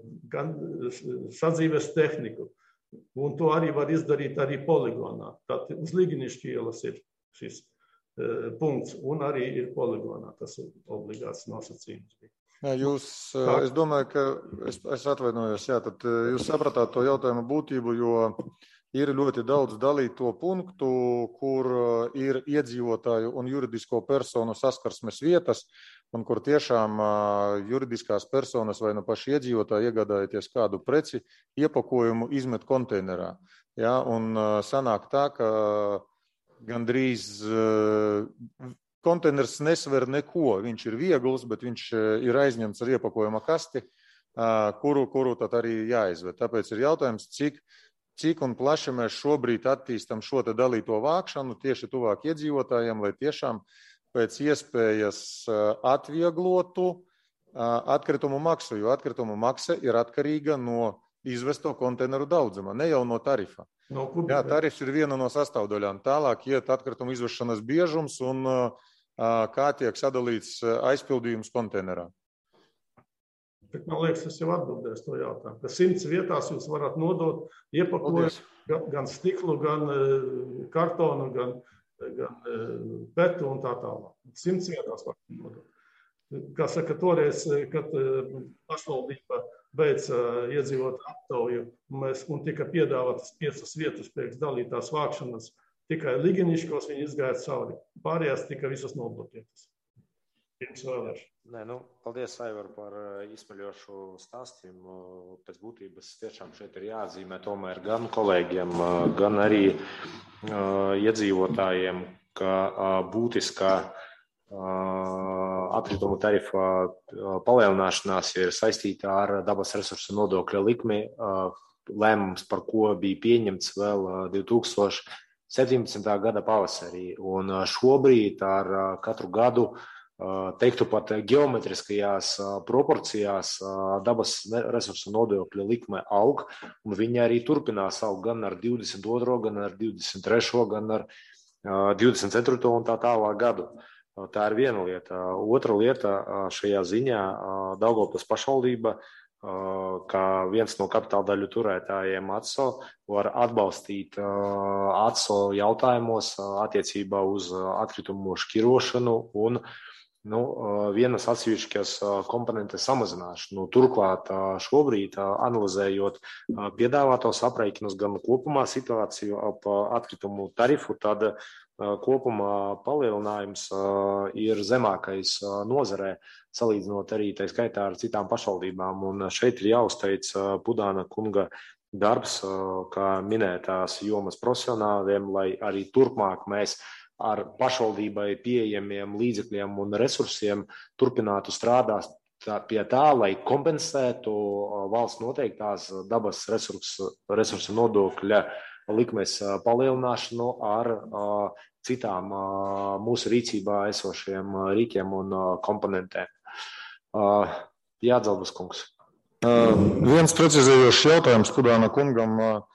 sadzīves tehniku. Un to arī var izdarīt arī poligonā. Tātad uz Liginišķu ielas ir šis punkts, un arī ir poligonā. Tas ir obligāts nosacījums. Jā, es domāju, ka es atvainojos, jā, tad jūs sapratāt to jautājumu būtību, jo ir ļoti daudz dalīto punktu, kur ir iedzīvotāju un juridisko personu saskarsmes vietas, un kur tiešām juridiskās personas vai paši iedzīvotāji iegādājoties kādu preci, iepakojumu izmet konteinerā. Ja, un sanāk tā, ka gandrīz konteiners nesver neko. Viņš ir viegls, bet viņš ir aizņemts ar iepakojuma kasti, kuru tad arī jāizved. Tāpēc ir jautājums, cik un plaši mēs šobrīd attīstam šo te dalīto vākšanu tieši tuvāk iedzīvotājiem, lai tiešām pēc iespējas atvieglotu atkritumu maksu, jo atkritumu maksa ir atkarīga no izvesto konteineru daudzuma, ne jau no tarifa. Jā, tarifs ir viena no sastāvdaļām. Tālāk iet atkritumu izvešanas biežums un kā tiek sadalīts aizpildījums konteinerā. Bet, man liekas, es jau atbildēju to jautājumu, ka 100 vietās jūs varat nodot iepakojumu gan stiklu, gan kartonu, gan petu un tā tālāk. 100 vietās varat nodot. Kā saka, toreiz, kad pašvaldība veica iedzīvot aptauju un tika piedāvātas 5 vietas priekš dalītās vākšanas, tikai Liginiškos viņi izgāja cauri. Pārējās tika visas nobloķētas. Pirms vēlēšana. Paldies, Aivar, par izsmeļošu stāstījumu. Pēc būtības tiešām šeit ir jāatzīmē tomēr gan kolēģiem, gan arī iedzīvotājiem, ka būtiskā atkritumu tarifa palielināšanās ir saistīta ar dabas resursu nodokļa likmi, lēmums, par ko bija pieņemts vēl 2017. gada pavasarī. Un šobrīd ar katru gadu, teiktu pat geometriskajās proporcijās, dabas resursu nodokļa likme aug, un viņa arī turpinās augt gan ar 22., gan ar 23., gan ar 24. un tā tālāk gadu. Tā ir viena lieta. Otra lieta šajā ziņā Daugavpils pašvaldība ka viens no kapitāla daļu turētājiem ATSO var atbalstīt ATSO jautājumos attiecībā uz atkritumu šķirošanu un vienas atsevišķas komponentes samazināšanu. Turklāt šobrīd, analizējot piedāvātos aprēķinus gan kopumā situāciju ap atkritumu tarifu, tad kopumā palielinājums ir zemākais nozarē, salīdzinot arī tā skaitā ar citām pašvaldībām. Un šeit ir jāuzteic Pudāna kunga darbs, kā minētās jomas profesionāļiem, lai arī turpmāk mēs ar pašvaldībai pieejamiem līdzekļiem un resursiem turpinātu strādāt pie tā, lai kompensētu valsts noteiktās dabas resursu nodokļa likmes palielināšanu ar citām mūsu rīcībā esošiem rīkiem un komponentēm. Jādzalbas kungs. Viens precizējošs jautājums Pudāna kungam.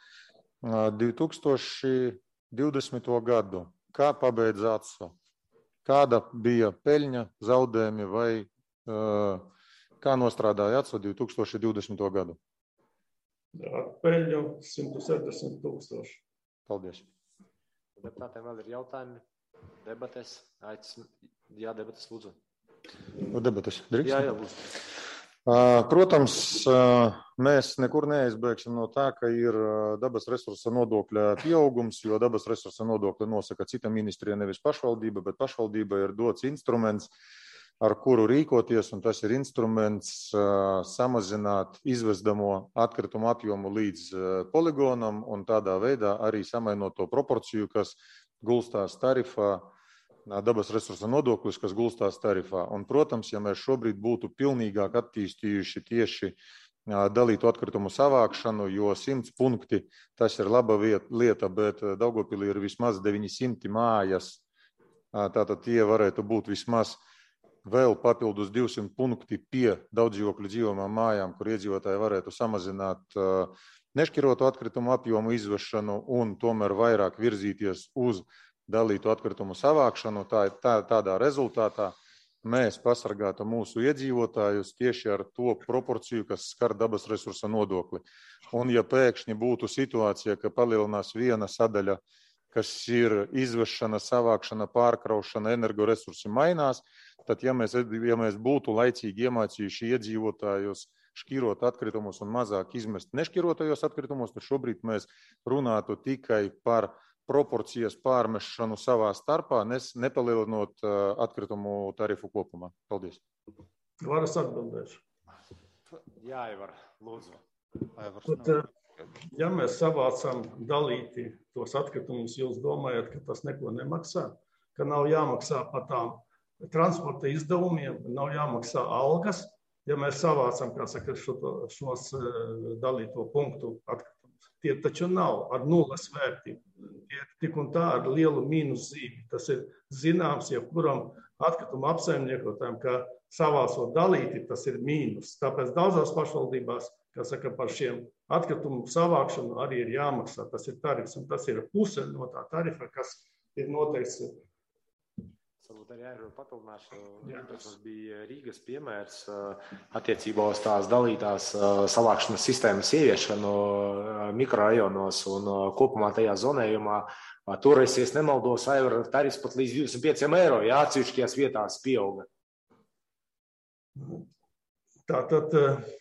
2020. gadu. Kā pabeidz ATSO? Kāda bija peļņa, zaudējumi vai kā nostrādāja ATSO 2020. gadu? Peļņu 170 000. Paldies. Deputātiem vēl ir jautājumi? Debates? Jā, debates, lūdzu. Debates, drīkst? Jā, lūdzu. Protams, mēs nekur neizbēgsim no tā, ka ir dabas resursa nodokļa pieaugums, jo dabas resursa nodokļa nosaka cita ministrija, nevis pašvaldība, bet pašvaldība ir dots instruments, ar kuru rīkoties, un tas ir instruments samazināt izvestamo atkritumu apjomu līdz poligonam un tādā veidā arī samainot to proporciju, kas gulstās tarifā, dabas resursa nodoklis, kas gulstās tarifā. Un, protams, ja mēs šobrīd būtu pilnīgāk attīstījuši tieši dalītu atkritumu savākšanu, jo 100 punkti, tas ir laba lieta, bet Daugavpilī ir vismaz 900 mājas, tātad tie varētu būt vismaz vēl papildus 200 punkti pie daudzdzīvokļu dzīvojamām mājām, kur iedzīvotāji varētu samazināt nešķirotu atkritumu apjomu izvešanu un tomēr vairāk virzīties uz dalītu atkritumu savākšanu. Tādā rezultātā mēs pasargātu mūsu iedzīvotājus tieši ar to proporciju, kas skar dabas resursa nodokli. Un ja pēkšņi būtu situācija, ka palielinās viena sadaļa, kas ir izvešana, savākšana, pārkraušana, energoresursi mainās, tad ja mēs būtu laicīgi iemācījuši iedzīvotājus šķirot atkritumus un mazāk izmest nešķirotajos atkritumus, tad šobrīd mēs runātu tikai par proporcijas pārmešanu savā starpā, nepalielinot atkritumu tarifu kopumā. Paldies. Varas atbildēšu. Jā, Aivar, lūdzu. Ja mēs savācam dalīti tos atkritumus, jūs domājat, ka tas neko nemaksā, ka nav jāmaksā par tām transporta izdevumiem, nav jāmaksā algas, ja mēs savācam, kā saka, šos dalīto punktu atkritumus. Tie taču nav ar nulles vērtību. Tie ir tik un tā ar lielu mīnus zīmi. Tas ir zināms, jebkuram atkritumu apsaimniekotājiem, ka savācot dalīti, tas ir mīnus. Tāpēc daudzās pašvaldībās, kā saka, par šiem atkritumu savākšanu arī ir jāmaksā. Tas ir tarifs, un tas ir puse no tā tarifa, kas ir noteikts. Varbūt arī papildināšu, tas bija Rīgas piemērs attiecībā uz tās dalītās savākšanas sistēmas ieviešanu mikrorajonos un kopumā tajā zonējumā. Toreiz, ja nemaldos, Aivar, tarifs pat līdz 25 eiro, ja atsevišķajās vietās pieauga. Tātad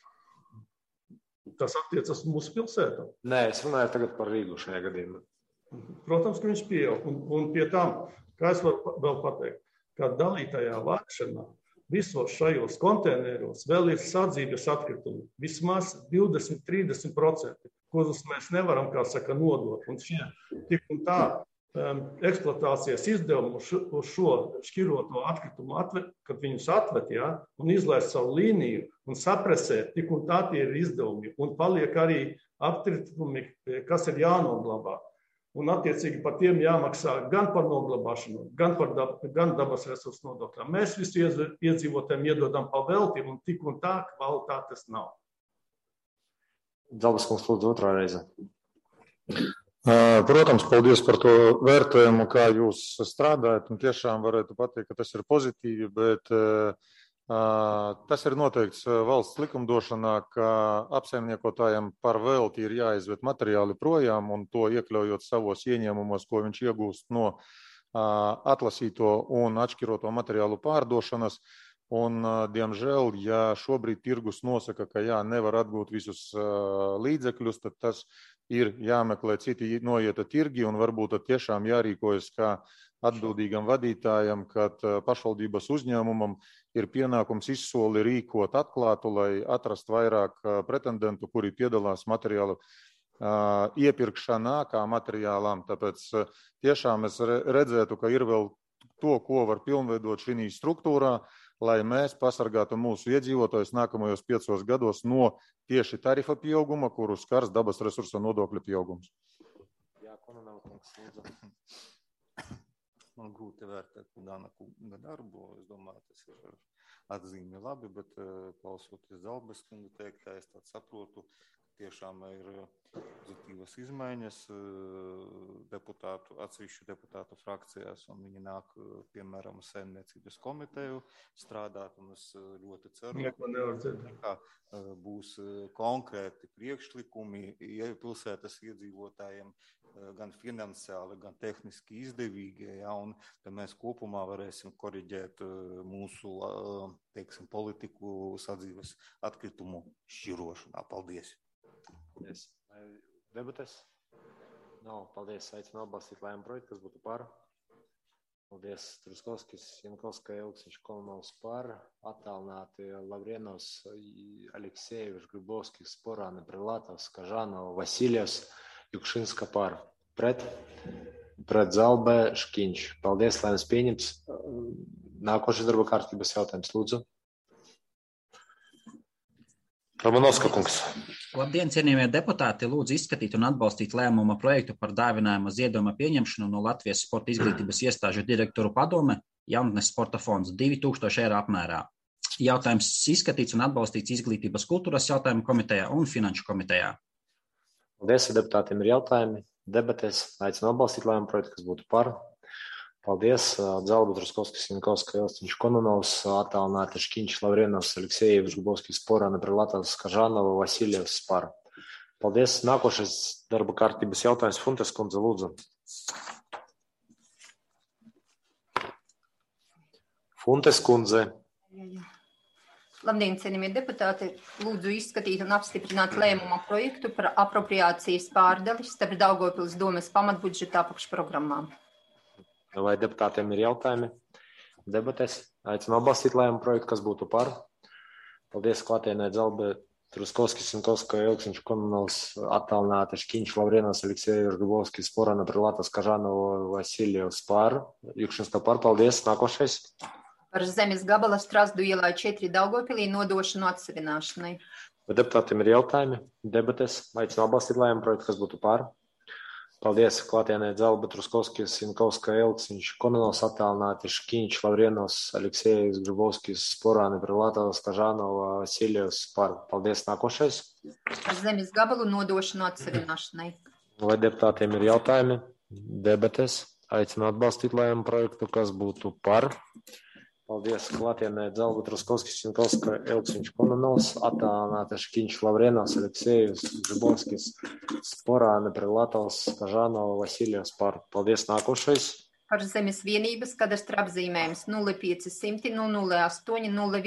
tas attiecas mūsu pilsētā? Nē, es runāju tagad par Rīgu šajā gadījumā. Protams, ka viņš pieaug. Un pie tām, kā es varu vēl pateikt, ka dalītajā vākšanā visos šajos konteineros vēl ir sadzības atkritumi. Vismaz 20–30%, kurus mēs nevaram, kā saka, nodot. Un šie tik un tā eksploatācijas izdevumi uz šo šķiroto atkritumu, kad viņus atved, un izlaist savu līniju un sapresēt, tik un tā tie ir izdevumi. Un paliek arī atkritumi, kas ir jānoglabā. Un attiecīgi par tiem jāmaksā gan par noglabāšanu, gan dabas resursu nodokļiem. Mēs visi iedzīvotājiem iedodam pa veltību, un tik un tā kvalitātes nav. Dalbas kungs, lūdzu, otrā reize. Protams, paldies par to vērtējumu, kā jūs strādājat, un tiešām varētu pateikt, ka tas ir pozitīvi, bet Tas ir noteikts valsts likumdošanā, ka apsaimniekotājiem par velti ir jāizved materiāli projām un to iekļaujot savos ieņēmumos, ko viņš iegūst no atlasīto un atšķiroto materiālu pārdošanas. Un, diemžēl, ja šobrīd tirgus nosaka, ka nevar atgūt visus līdzekļus, tad tas ir jāmeklē citi noieta tirgi un varbūt tiešām jārīkojas kā atbildīgam vadītājam, kad pašvaldības uzņēmumam ir pienākums izsoli rīkot atklātu, lai atrastu vairāk pretendentu, kuri piedalās materiālu iepirkšanā kā materiālām. Tāpēc tiešām es redzētu, ka ir vēl to, ko var pilnveidot šī struktūrā, lai mēs pasargātu mūsu iedzīvotājus nākamajos 5 gados no tieši tarifa pieauguma, kuru skars dabas resursa nodokļa pieaugums. Jā, Kononovkungs, lūdzu. Man grūti vērtēt Dana kunga darbu. Es domāju, tas ir atzīmi labi, bet klausoties Zalbes kunga teiktā, es tāds saprotu, tiešām ir pozitīvas izmaiņas atsevišķu deputātu frakcijās, un viņi nāk, piemēram, saimniecības komiteju strādāt, un es ļoti ceru, ka būs konkrēti priekšlikumi pilsētas iedzīvotājiem, gan finansiāli, gan tehniski izdevīgie, un tad mēs kopumā varēsim koriģēt mūsu, teiksim, politiku sadzīves atkritumu šķirošanā. Paldies! Paldies. Debates? Paldies. Aicinu atbalstīt lēmumu projektu, kas būtu par. Paldies. Truskovskis, Jankovska, Elksiņš, Kononovs par. Attālināti Lavrienovs, Aleksejevs, Gribovskis, Sporāne, Prilatovs, Kažanova, Vasiljevs, Jukšinska par. Pret Zalbe, Škiņš. Paldies, lēmums pieņemts. Nākošais darba kārtības jautājums, lūdzu. Romanovska kungs. Labdien, cienījamie deputāti! Lūdzu izskatīt un atbalstīt lēmuma projektu par dāvinājuma ziedojuma pieņemšanu no Latvijas sporta izglītības iestāžu direktoru padome Jaunatnes sporta fonds 2000 eiro apmērā. Jautājums izskatīts un atbalstīts izglītības kultūras jautājumu komitejā un finanšu komitejā. Paldies, deputātiem ir jautājumi. Debatēs aicinu atbalstīt lēmumu projektu, kas būtu par. Paldies. Zalba, Truskovskis, Jankovska, Elksiņš, Kononovs, attālināti Škiņš, Lavrienovs, Aleksejevs, Gribovskis, Sporāne, Prilatovs, Kažanova, Vasiljevs par. Paldies. Nākošais darba kārtības jautājums. Funtes kundze, lūdzu. Funtes kundze. Labdien, cienījamie deputāti! Lūdzu izskatīt un apstiprināt lēmuma projektu par apropriācijas pārdali starp Daugavpils domes pamatbudžeta apakšprogrammām. Vai deputātiem ir jautājumi? Debatēs aicinu atbalstīt lēmumu projektu, kas būtu par. Paldies klātienē Zalbe, Truskovskis, Jankovska, Elksiņš, Kononovs, attālināti Škiņš, Lavrienovs, Aleksejevs, Gribovskis, Sporāne, Prilatovs, Kažanova, Vasiljevs par. Jukšinska par. Paldies. Nākošais. Par zemes gabala Strasdu ielā 4 Daugavpilī nodošanu atsevināšanai. Vai deputātiem ir jautājumi? Debatēs aicinu atbalstīt lēmumu projektu, kas būtu par. Paldies klātienē Zalba, Truskovskis, Jankovska, Elksiņš, Kononovs, attālināti Škiņš, Lavrienovs, Aleksejevs, Gribovskis, Sporāne, Prilatovs, Kažanova, Vasiljevs par. Paldies. Nākošais. Par zemes gabalu nodošanu atsevināšanai. Vai deputātiem ir jautājumi? Debatēs aicinu atbalstīt lēmumu projektu, kas būtu par. Paldies klātienē Zalba, Truskovskis, Jankovska, Elksiņš, Kononovs, attālināti Škiņš, Lavrienovs, Aleksejevs, Gribovskis, Sporāne, Prilatovs, Kažanova, Vasiljevs par. Paldies. Nākošais. Par zemes vienības kadastra apzīmējums 0500 008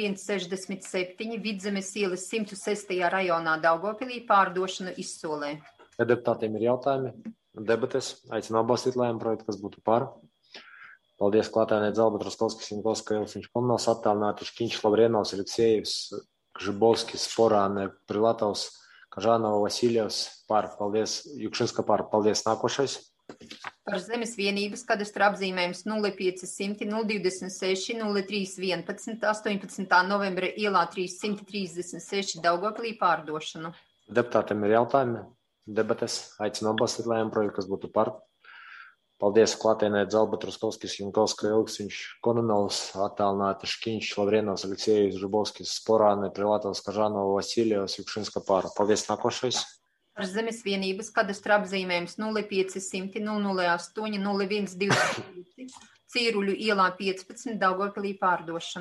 0167 Vidzemes ielas 106. rajonā Daugavpilī pārdošanu izsolē. Ja deputātiem ir jautājumi? Debates aicinu atbalstīt lēmumu projektu, kas būtu par. Paldies klātienē Zalba, Truskovskis, Jankovska, Elksiņš, Kononovs, attālināti Škiņš, Lavrienovs, Aleksejevs, Gribovskis, Sporāne, Prilatovs, Kažanova, Vasiljevs par. Paldies. Jukšinska par. Paldies. Nākošais. Par zemes vienības kadastra apzīmējums 0500 026 0311 18. novembra ielā 336 Daugavpilī pārdošanu. Deputātiem ir jautājumi? Debates aicinu atbalstīt lēmumu projektu, kas būtu par. Paldies klātienē Zalba, Truskovskis, Jankovska, Elksiņš, Kononovs, attālināti Škiņš, Lavrienovs, Aleksejevs, Gribovskis, Sporāne, Prilatovs, Kažanova, Vasiljevs, Jukšinska par. Paldies. Nākošais. Par zemes vienības kadastra apzīmējums 0500 008 0122 Cīruļu ielā 15 Daugavpilī pārdošanu.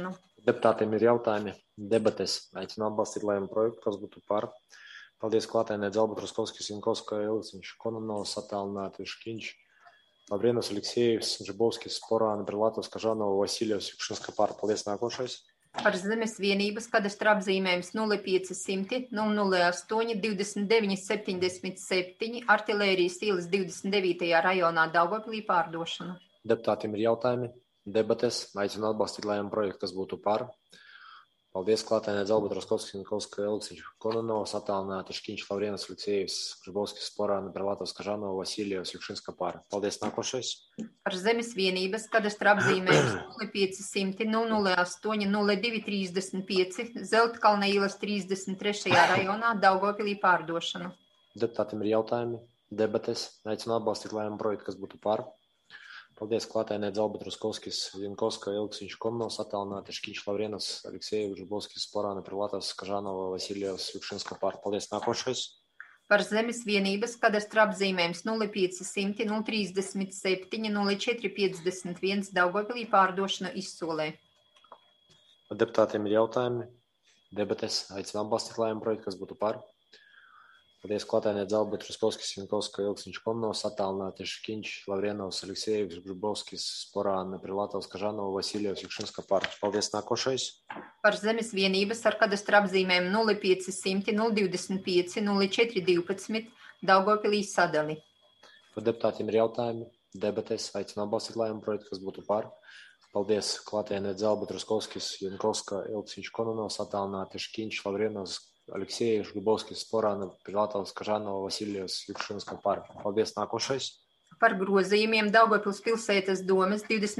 Deputātiem ir jautājumi, debates. Aicinu atbalstīt lēmumu projektu, kas būtu par. Paldies klātēnē Dzalba Truskovskis, Jankovska, Iliciņš, Kononovs, attālināti Škiņš, Lavrienos, Aleksejevs, Žibovskis, Sporāni, Brilatovs, Kažanova, Vasiljevs, Jukšinska par. Paldies nākošais. Par zemes vienības kadastra apzīmējums 0500 008 29 77 artilērijas ielas 29. rajonā Daugavpilī pārdošanu. Deputātiem ir jautājumi, debates. Aicinu atbalstīt lēmumu projektu, kas būtu par. Paldies klātēnē Dzalba Truskovskis, Jankovska, Iliciņš, Kononovs, attālināti Škiņš, Lavrienos, Aleksejevs, Žibovskis, Sporāni, Brilatovs, Kažanova, Vasiljevs, Jukšinska par. Paldies nākošais. Par zemes vienības kadastra apzīmējums 0500 008 02 35 Zeltkalna ielas 33. rajonā Daugavpilī pārdošanu. Deputātiem ir jautājumi, debates. Aicinu atbalstīt lēmumu projektu, kas būtu par. Paldies klātēnē Dzalba Truskovskis, Jankovska, Iliciņš, Kononovs, attālināti Škiņš, Lavrienos, Aleksejevs, Žibovskis, Sporāni, Brilatovs, Kažanova, Vasiljevs, Jukšinska par. Paldies nākošais. Par zemes vienības kadastra apzīmējums 0500 037 04 51 Daugavpilī pārdošanu Izsolē. Deputātiem ir jautājumi, debates. Aicinu atbalstīt lēmumu projektu, kas būtu par. Paldies klātēnē Dzalba Truskovskis, Jankovska, Iliciņš, Kononovs, attālināti Škiņš, Lavrienovs, Aleksejevs, Žibovskis, Sporāni, Brilatovs, Kažanova, Vasiljevs, Jukšinska par. Paldies nākošais. Par zemes vienības ar kadastra apzīmējumu 0500 025 04 12 Daugavpilī sadali. Par deputātiem ir jautājumi, debates. Aicinu atbalstīt lēmumu projektu, kas būtu par. Paldies klātēnē Dzalba Truskovskis, Jankovska, Iliciņš, Kononovs, attālināti Škiņš, Lavrienovs, Aleksejevs, Žibovskis, Sporāni, Brilatovs, Kažanova, Vasiljevs, Jukšinska par. Paldies nākošais. Par grozījumiem Daugavpils pilsētas domes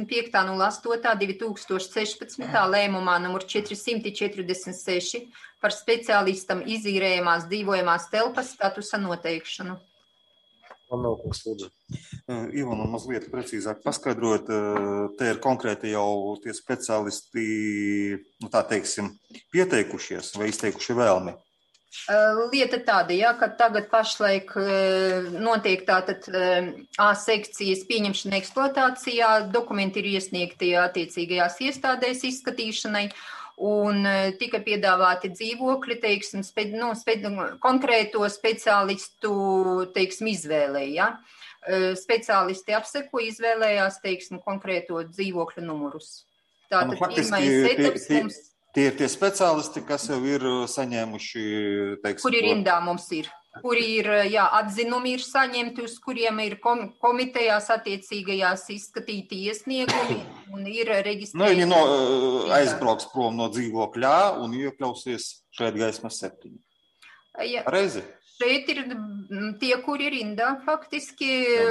25.08.2016. lēmumā numur 446 par speciālistam izīrējamās dzīvojamās telpas statusa noteikšanu. Pamelkungs, lūdzu. Ivana, mazliet precīzāk paskaidrot, te ir konkrēti jau tie speciālisti, tā teiksim, pieteikušies vai izteikuši vēlmi? Lieta tāda, ja, ka tagad pašlaik notiek tātad A sekcijas pieņemšana eksploatācijā, dokumenti ir iesniegti attiecīgajās iestādēs izskatīšanai, un tika piedāvāti dzīvokļi, teiksim, konkrēto speciālistu, teiksim, izvēlēja. Ja? Speciālisti apseko izvēlējās, teiksim, konkrēto dzīvokļu numurus. Tātad pirmais etaps mums... Tie ir tie speciālisti, kas jau ir saņēmuši, teiksim, kuri rindā mums ir, kuri ir, jā, atzinumi ir saņemti, uz kuriem ir komitejās attiecīgajās izskatīti iesniegumi un ir reģistrēti. Viņi aizbrauks prom no dzīvokļā un iekļausies šeit gaismas 7. Reizi? Šeit ir tie, kuri ir rindā, faktiski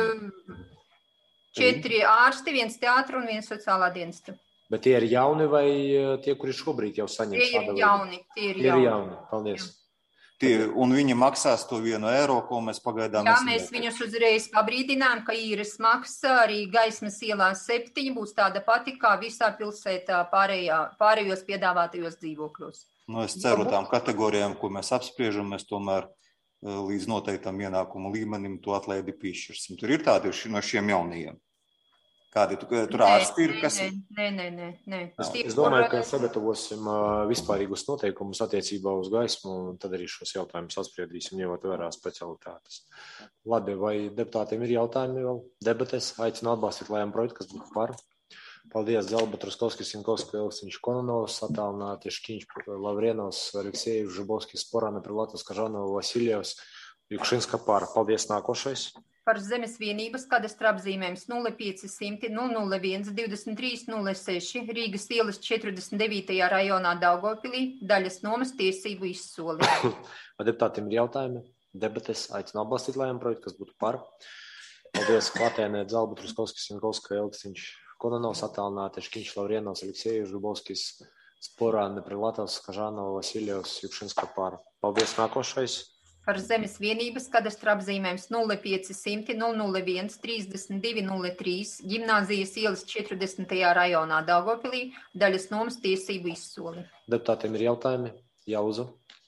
4 ārsti, 1 teātra un 1 sociālā dienesta. Bet tie ir jauni vai tie, kuri šobrīd jau saņem šādu veidu? Tie ir jauni. Paldies. Un viņi maksās to €1, ko mēs pagaidām... Jā, mēs viņus uzreiz pabrīdinām, ka īres maksa arī gaismas ielā 7 būs tāda pati kā visā pilsētā pārējos piedāvātajos dzīvokļos. Es ceru tām kategorijām, ko mēs apspriežam, mēs tomēr līdz noteiktam ienākumu līmenim to atlaidi piešķirsim. Tur ir tādi no šiem jaunajiem. Kādi tur ārsti ir? Nē. Es domāju, ka sagatavosim vispārīgus noteikumus attiecībā uz gaismu, un tad arī šos jautājumus apspriedīsim, ņemot vērā specialitātes. Labi, vai deputātiem ir jautājumi vēl? Debates. Aicinu atbalstīt lēmumu projektu, kas būtu par. Paldies Dzalba Truskovskis, Jankovska, Iliciņš, Kononovs, attālināti Škiņš, Lavrienovs, Aleksejevs, Žibovskis, Sporāni, Brilatovs, Kažanova, Vasiljevs, Jukšinska par. Paldies nākošais. Par zemes vienības kadastra apzīmējums 0500 001 23 06 Rīgas ielas 49. rajonā Daugavpilī, daļas nomas tiesību Izsoli. Deputātiem ir jautājumi, debates. Aicinu atbalstīt lēmumu projektu, kas būtu par. Paldies klātēnē Dzalba Truskovskis, Jankovska, Iliciņš, Kononovs, attālināti Škiņš, Lavrienovs, Aleksejevs, Žibovskis, Sporāni, Brilatovs, Kažanova, Vasiljevs, Jukšinska par. Paldies nākošais. Par zemes vienības kadastra apzīmējums 0500 001 32 03 Ģimnāzijas ielas 40. rajonā Daugavpilī, daļas nomas tiesību Izsoli. Deputātiem ir jautājumi? Jauza.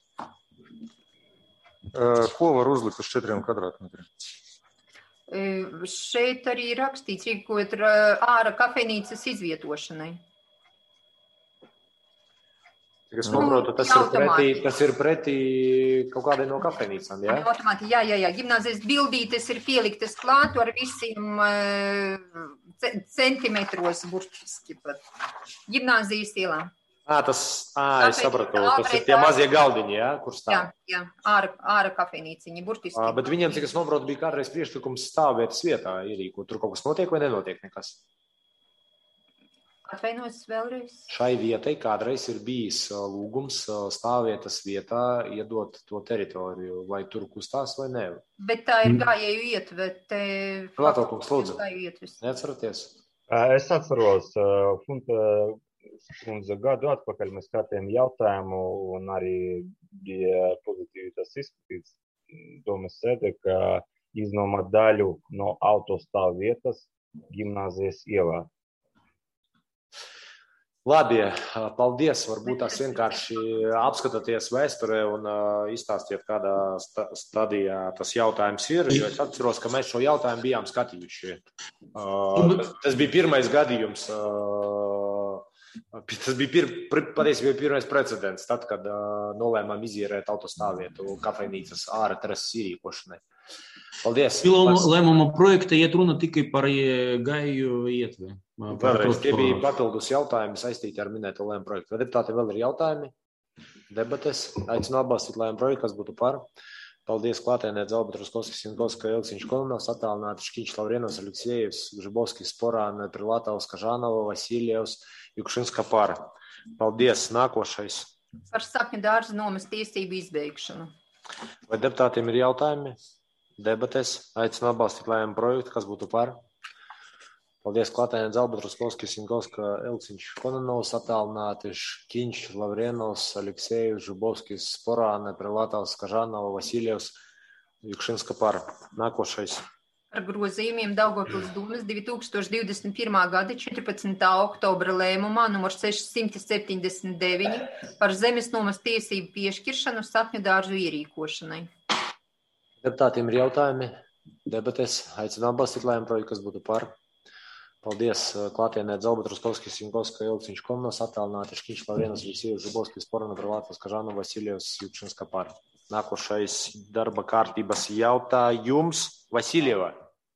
Ko var uzlikt uz 4 kvadrātmetriem? Šeit arī rakstīts, rīkot ārā kafejnīcas izvietošanai. Es saprotu, tas ir pretī kaut kādai no kafejnīcām, jā? Automāti, jā. Gimnāzijas bildītes ir pieliktas klāt ar visiem centimetros burtiski pat. Gimnāzijas ielā. Es sapratu, tas ir tie mazie galdiņi, jā, kur stāv? Jā, āra kafejnīciņi, burtiski. Bet viņiem, cik es noprotu, bija kādreiz priekšlikums stāvvietas vietā ierīkot. Tur kaut kas notiek vai nenotiek nekas? Atvainojos vēlreiz. Šai vietai kādreiz ir bijis lūgums stāvvietas vietā iedot to teritoriju, vai tur kustās vai ne. Bet tā ir gājēju ietve. Klātokums, lūdzu. Neatceraties? Es atceros, gadu atpakaļ mēs skatījām jautājumu un arī bija pozitīvi tas izskatīts. Domas sēde, ka iznomā daļu no autostāvvietas gimnāzijas ielā. Labi, paldies. Varbūt tās vienkārši apskatoties vēsturē un izstāstiet, kādā stadijā tas jautājums ir, jo es atceros, ka mēs šo jautājumu bijām skatījuši. Tas bija pirmais gadījums, tas bija patiesībā pirmais precedents, tad, kad nolēmām izīrēt autostāvvietu kafejnīcas ārā terases īrīkošanai. Paldies. Lēmuma projekta iet runa tikai par gāju ietvi. Vēlreiz, tie bija papildus jautājumi saistīti ar minēto lēmumu projektu. Vai deputātiem vēl ir jautājumi? Debates. Aicinu atbalstīt lēmumu projektu, kas būtu par. Paldies klātienē Dzalba Truskovskis, Jankovska, Elksiņš, Kolonovs, attālināti Škiņš, Lavrenovs, Aleksejevs, Gžibovskis, Sporāne, Prilatovs, Kažanova, Vasiljevs, Jukšinska par. Paldies. Nākošais. Par sapņu dārza nomas tiesību izbeigšanu. Vai deputātiem ir jautājumi? Debates. Aicinu atbalstīt lēmumu projektu, kas būtu par. Paldies klātienē Dzalba Truskovskis, Jankovska, Elksiņš, Kolonovs, attālināti Škiņš, Lavrenovs, Aleksejevs, Žubovskis, Sporāne, Prilatovs, Kažanova, Vasiljevs, Jukšinska par. Nākošais. Par grozījumiem Daugavpils domas 2021. gada 14. oktobra lēmumā numur 679 par zemes nomas tiesību piešķiršanu sapņu dārzu ierīkošanai. Deputātiem ir jautājumi? Debates. Aicinu atbalstīt lēmumu projektu, kas būtu par. Paldies klātienē Dzalba Truskovskis, Jankovska, Elksiņš, Kolonovs, attālināti Škiņš, Lavrenovs, Aleksejevs, Žubovskis, Sporāne, Prilatovs, Kažanova, Vasiljevs, Jukšinska par. Nākošais darba kārtības jautājums Vasiljeva.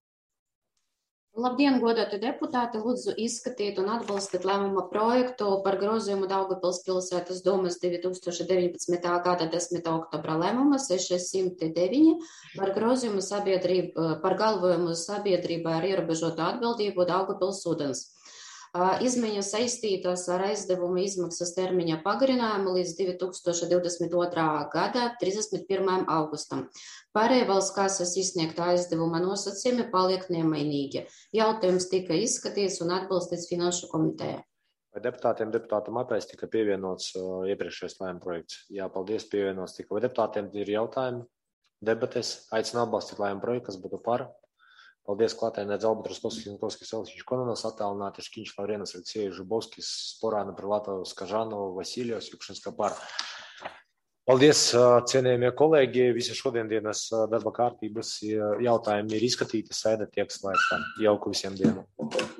Labdien, godāti deputāti! Lūdzu izskatīt un atbalstīt lēmuma projektu par grozījumu Daugavpils pilsētas domas 2019. gada 10. oktobra lēmuma 609 par grozījumu par galvojumu sabiedrībā ar ierobežotu atbildību Daugavpils ūdens. Izmaiņas saistītas ar aizdevumu izmaksas termiņa pagarinājumu līdz 2022. gada 31. augustam. Pārējie valsts kases izsniegtā aizdevuma nosacījumi paliek nemainīgi. Jautājums tika izskatīts un atbalstīts Finanšu komitejā. Vai deputāta mapēs tika pievienots iepriekšējais lēmuma projekts? Jā, paldies, pievienots tika. Vai deputātiem ir jautājumi? Debates. Aicinu atbalstīt lēmuma projektu, kas būtu par. Paldies klātienē Dzalba Truskovskis, Jankovskis, Elksiņš, Kolonovs, attālināti Škiņš, Lavrenovs, Aleksejevs, Žubovskis, Sporāne, Prilatovs, Kažanova, Vasiljevs, Jukšinska par. Paldies, cienījamie kolēģi. Visi šodienas darba kārtības jautājumi ir izskatīti. Sēde tiek slēgta. Jauku visiem dienu.